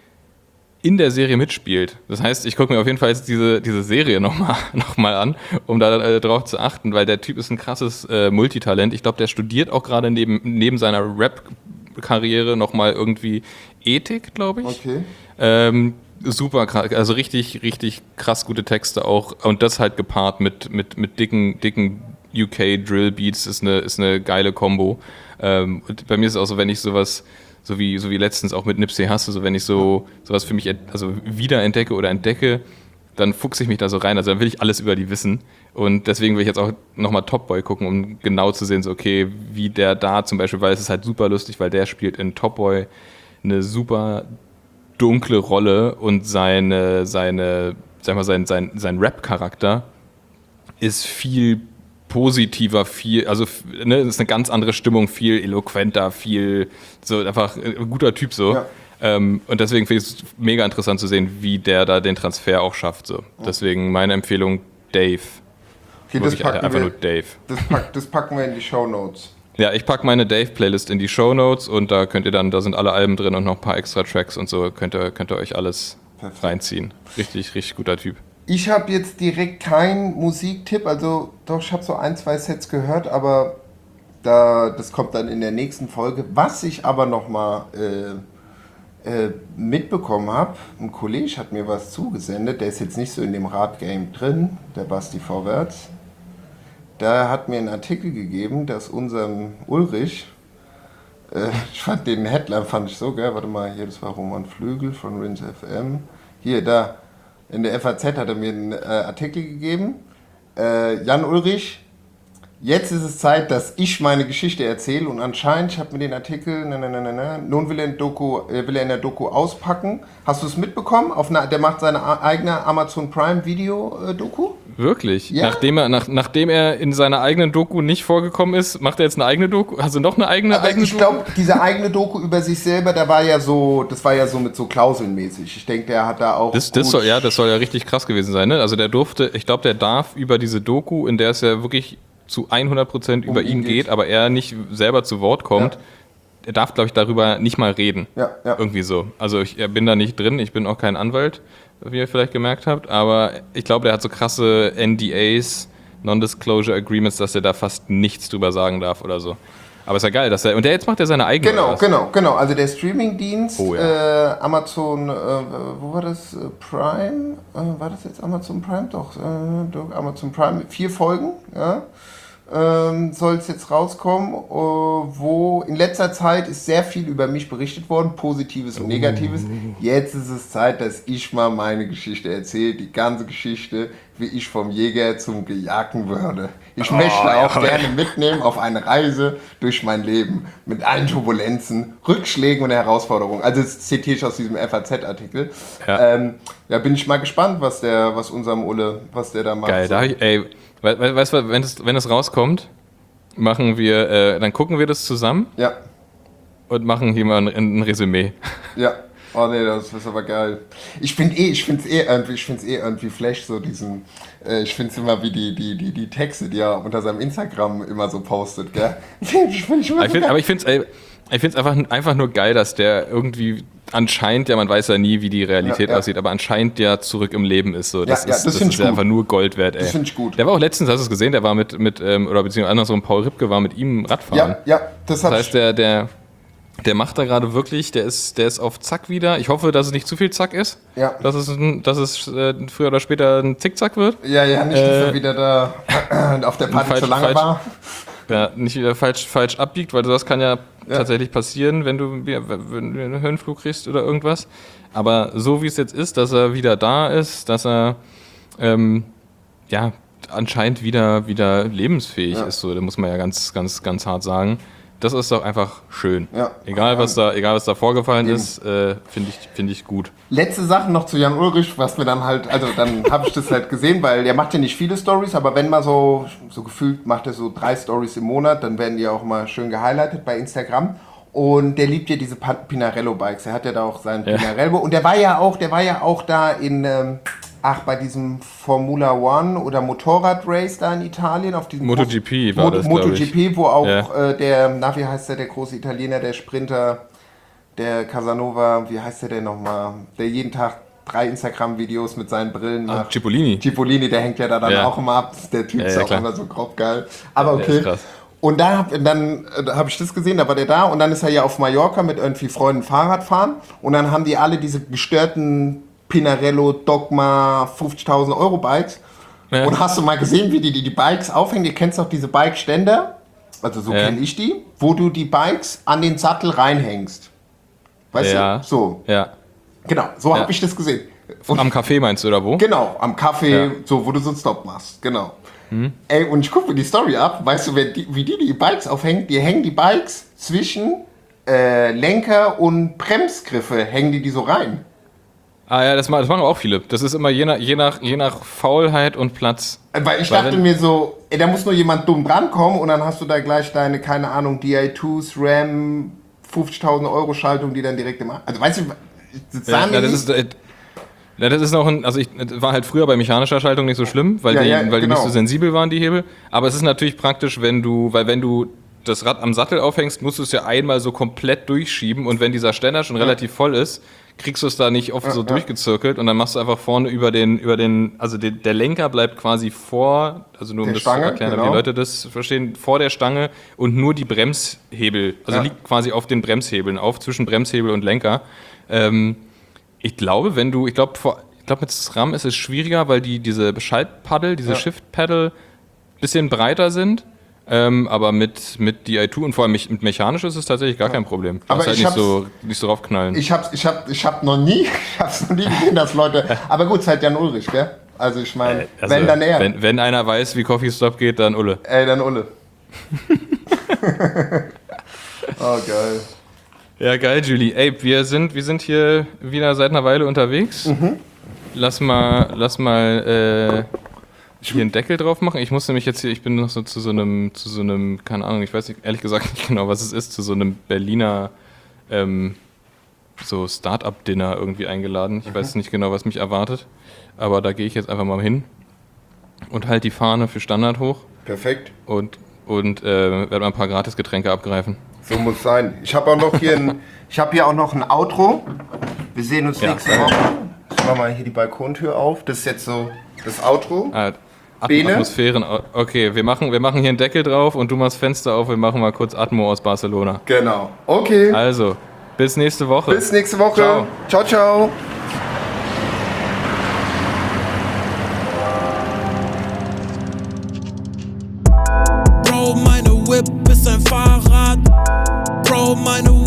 in der Serie mitspielt. Das heißt, ich gucke mir auf jeden Fall jetzt diese, diese Serie nochmal noch mal an, um da äh, drauf zu achten, weil der Typ ist ein krasses äh, Multitalent. Ich glaube, der studiert auch gerade neben, neben seiner Rap-Karriere nochmal irgendwie Ethik, glaube ich. Okay. Ähm, super krass, also richtig, richtig krass gute Texte auch. Und das halt gepaart mit, mit, mit dicken, dicken U K-Drill-Beats ist eine, ist eine geile Kombo. Ähm, und bei mir ist es auch so, wenn ich sowas So wie, so wie letztens auch mit Nipsey Hussle, so wenn ich so sowas für mich also wiederentdecke oder entdecke, dann fuchse ich mich da so rein. Also dann will ich alles über die wissen. Und deswegen will ich jetzt auch nochmal Top Boy gucken, um genau zu sehen, so okay, wie der da zum Beispiel, weil es ist halt super lustig, weil der spielt in Top Boy eine super dunkle Rolle und seine, seine, sag mal, sein, sein, sein Rap-Charakter ist viel positiver, viel, also ne, ist eine ganz andere Stimmung, viel eloquenter, viel so einfach ein guter Typ so. Ja. Ähm, und deswegen finde ich es mega interessant zu sehen, wie der da den Transfer auch schafft. So. Deswegen meine Empfehlung, Dave. Okay, das packen einfach wir, nur Dave. Das, pack, das packen wir in die Shownotes. Ja, ich packe meine Dave-Playlist in die Shownotes und da könnt ihr dann, da sind alle Alben drin und noch ein paar extra Tracks und so, könnt ihr, könnt ihr euch alles Perfekt. reinziehen. Richtig, richtig guter Typ. Ich habe jetzt direkt keinen Musiktipp, also doch, ich habe so ein, zwei Sets gehört, aber da, das kommt dann in der nächsten Folge. Was ich aber nochmal äh, äh, mitbekommen habe, ein Kollege hat mir was zugesendet, der ist jetzt nicht so in dem Rap-Game drin, der Basti Vorwärts. Der hat mir einen Artikel gegeben, dass unserem Ulrich, äh, ich fand den Headline fand ich so geil, warte mal, hier, das war Roman Flügel von Rinse F M, hier, da. In der F A Z hat er mir einen äh, Artikel gegeben. Äh, Jan Ulrich, jetzt ist es Zeit, dass ich meine Geschichte erzähle. Und anscheinend, ich habe mir den Artikel, na, na, na, na, na, nun will er, in Doku, äh, will er in der Doku auspacken. Hast du es mitbekommen? Auf eine, der macht seine eigene Amazon Prime Video äh, Doku. Wirklich? Ja? Nachdem er, nach, nachdem er in seiner eigenen Doku nicht vorgekommen ist, macht er jetzt eine eigene Doku? Also noch eine eigene, Aber eigene ich glaube, diese eigene Doku über sich selber, da war ja so, das war ja so mit so Klauseln mäßig. Ich denke, der hat da auch. Das, das soll, ja, das soll ja richtig krass gewesen sein, ne? Also der durfte, ich glaube, der darf über diese Doku, in der es ja wirklich zu hundert Prozent über um ihn geht, geht, aber er nicht selber zu Wort kommt, ja. Er darf, glaube ich, darüber nicht mal reden. Ja, ja. Irgendwie so. Also ich bin da nicht drin, ich bin auch kein Anwalt, wie ihr vielleicht gemerkt habt, aber ich glaube, der hat so krasse N D As, Non-Disclosure Agreements, dass er da fast nichts drüber sagen darf oder so. Aber ist ja geil, dass er, und der jetzt macht er seine eigene. Genau, genau, genau. Also der Streamingdienst, oh, ja. äh, Amazon, äh, wo war das? Prime? Äh, war das jetzt Amazon Prime? Doch, äh, doch Amazon Prime. Vier Folgen, ja. Ähm, soll es jetzt rauskommen, äh, wo in letzter Zeit ist sehr viel über mich berichtet worden, Positives und Negatives. Jetzt ist es Zeit, dass ich mal meine Geschichte erzähle, die ganze Geschichte, wie ich vom Jäger zum Gejagten würde. Ich oh, möchte auch ja, gerne mitnehmen auf eine Reise durch mein Leben mit allen Turbulenzen, Rückschlägen und Herausforderungen. Also das zitiere ich aus diesem F A Z-Artikel. Ja. Ähm, ja, bin ich mal gespannt, was der, was unserem Ulle, was der da macht. Geil, so. da ich, ey. Weißt du, wenn es, wenn es rauskommt, machen wir, äh, dann gucken wir das zusammen. Ja. Und machen hier mal ein, ein Resümee. Ja. Oh nee, das ist aber geil. Ich finde eh, ich finde es eh irgendwie, ich finde es eh irgendwie flash, so diesen, äh, ich finde es immer wie die, die, die, die Texte, die er unter seinem Instagram immer so postet, gell? ich find, ich immer ich find, so aber ich finde es ich find's einfach, einfach nur geil, dass der irgendwie anscheinend, ja, man weiß ja nie, wie die Realität ja, ja. aussieht, aber anscheinend ja zurück im Leben ist. So. Das ja, ja, ist, das das ist ja einfach nur Gold wert, ey. Das finde ich gut. Der war auch letztens, hast du es gesehen, der war mit, mit ähm, oder beziehungsweise andersrum, Paul Ripke war mit ihm Radfahren. Ja, ja, das hat Das heißt, der, der, der macht da gerade wirklich, der ist, der ist auf Zack wieder. Ich hoffe, dass es nicht zu viel Zack ist. Ja. Dass es, ein, dass es äh, früher oder später ein Zickzack wird. Ja, ja, nicht, dass äh, er wieder da auf der Party falsch, zu lange falsch, war. ja, nicht wieder falsch, falsch abbiegt, weil das kann ja, Ja. tatsächlich passieren, wenn du, wenn du einen Höhenflug kriegst oder irgendwas. Aber so wie es jetzt ist, dass er wieder da ist, dass er ähm, ja anscheinend wieder, wieder lebensfähig Ja. ist, so, da muss man ja ganz, ganz, ganz hart sagen. Das ist doch einfach schön. Ja. Egal, was da, egal was da vorgefallen Eben. ist, äh, finde ich, finde ich gut. Letzte Sache noch zu Jan Ulrich, was mir dann halt, also dann habe ich das halt gesehen, weil der macht ja nicht viele Stories, aber wenn mal so, so gefühlt macht er so drei Stories im Monat, dann werden die auch mal schön gehighlightet bei Instagram. Und der liebt ja diese Pa- Pinarello-Bikes. Er hat ja da auch seinen Ja. Pinarello. Und der war ja auch, der war ja auch da in, ähm, ach, bei diesem Formula One oder Motorrad-Race da in Italien. Auf diesem MotoGP war Mot- das, glaub ich. MotoGP, wo auch Ja. äh, der, na, wie heißt der, der große Italiener, der Sprinter, der Casanova, wie heißt der denn nochmal? Der jeden Tag drei Instagram-Videos mit seinen Brillen Ah, macht. Cipollini. Cipollini, der hängt ja da dann Ja. auch immer ab. Der Typ Ja, ist ja, auch klar. immer so grob geil. Aber der okay. ist krass. Und da hab, dann äh, habe ich das gesehen, da war der da und dann ist er ja auf Mallorca mit irgendwie Freunden Fahrrad fahren und dann haben die alle diese gestörten Pinarello Dogma fünfzigtausend Euro Bikes. Ja. Und hast du mal gesehen, wie die die, die Bikes aufhängen? Ihr kennst doch diese Bike-Ständer, also so Ja. kenne ich die, wo du die Bikes an den Sattel reinhängst. Weißt Ja. du? So, Ja. genau, so Ja. habe ich das gesehen. Und Am Café meinst du, oder wo? Genau, am Kaffee, Ja. so, wo du so einen Stop machst, genau. Ey, und ich gucke mir die Story ab, weißt du, wer die, wie die die Bikes aufhängen? Die hängen die Bikes zwischen äh, Lenker und Bremsgriffe, hängen die die so rein. Ah ja, das machen, das machen auch viele. Das ist immer je nach, je nach, je nach Faulheit und Platz. Äh, Weil ich Weil dachte wenn- mir so, ey, da muss nur jemand dumm drankommen und dann hast du da gleich deine, keine Ahnung, D I twos, RAM, fünfzigtausend Euro Schaltung, die dann direkt im... Also weißt du, das Ja, sah mir ja, das nicht- ist, äh, ja, das ist noch ein, also ich das war halt früher bei mechanischer Schaltung nicht so schlimm, weil Ja, die, ja, weil die genau. nicht so sensibel waren, die Hebel. Aber es ist natürlich praktisch, wenn du, weil wenn du das Rad am Sattel aufhängst, musst du es ja einmal so komplett durchschieben und wenn dieser Ständer schon relativ voll ist, kriegst du es da nicht oft so ja. durchgezirkelt und dann machst du einfach vorne über den, über den, also der, der Lenker bleibt quasi vor, also nur um Der das Stange, zu erklären, damit genau. die Leute das verstehen, vor der Stange und nur die Bremshebel, also Ja. liegt quasi auf den Bremshebeln auf, zwischen Bremshebel und Lenker. Ähm, ich glaube, wenn du, ich glaube, vor- ich glaube mit SRAM ist es schwieriger, weil die diese Schaltpaddel, diese Ja. Shift-Paddle bisschen breiter sind. Ähm, aber mit, mit D I zwei und vor allem mich- mit mechanisch ist es tatsächlich gar kein Problem. Du Aber musst halt ich nicht hab's- so, nicht so draufknallen. Ich hab's, ich hab, ich hab noch nie, ich hab's noch nie gesehen, dass Leute. Aber gut, es ist halt Jan Ulrich, gell? Also ich meine, Also, wenn dann er. Wenn, wenn einer weiß, wie Coffee Stop geht, dann Ulle. Ey, dann Ulle. Oh, geil. Ja, geil, Julie. Ey, wir sind, wir sind hier wieder seit einer Weile unterwegs. Mhm. Lass mal, lass mal äh, hier einen Deckel drauf machen. Ich muss nämlich jetzt hier, ich bin noch so zu so einem, zu so einem, keine Ahnung, ich weiß nicht, ehrlich gesagt nicht genau, was es ist, zu so einem Berliner ähm, so Start-up-Dinner irgendwie eingeladen. Ich weiß nicht genau, was mich erwartet, aber da gehe ich jetzt einfach mal hin und halt die Fahne für Standard hoch Perfekt. und, und äh, werde mal ein paar Gratisgetränke abgreifen. So muss sein. Ich habe auch noch hier ein, ich habe hier auch noch ein Outro. Wir sehen uns Ja. nächste Woche. Ich mache mal hier die Balkontür auf. Das ist jetzt so das Outro. Ah, At Bene? Atmosphären. Okay, wir machen, wir machen hier einen Deckel drauf und du machst Fenster auf. Wir machen mal kurz Atmo aus Barcelona. Genau. Okay. Also, bis nächste Woche. Bis nächste Woche. Ciao. Ciao, ciao. Bro, meine Whip ist ein Fahrrad. Bro, meine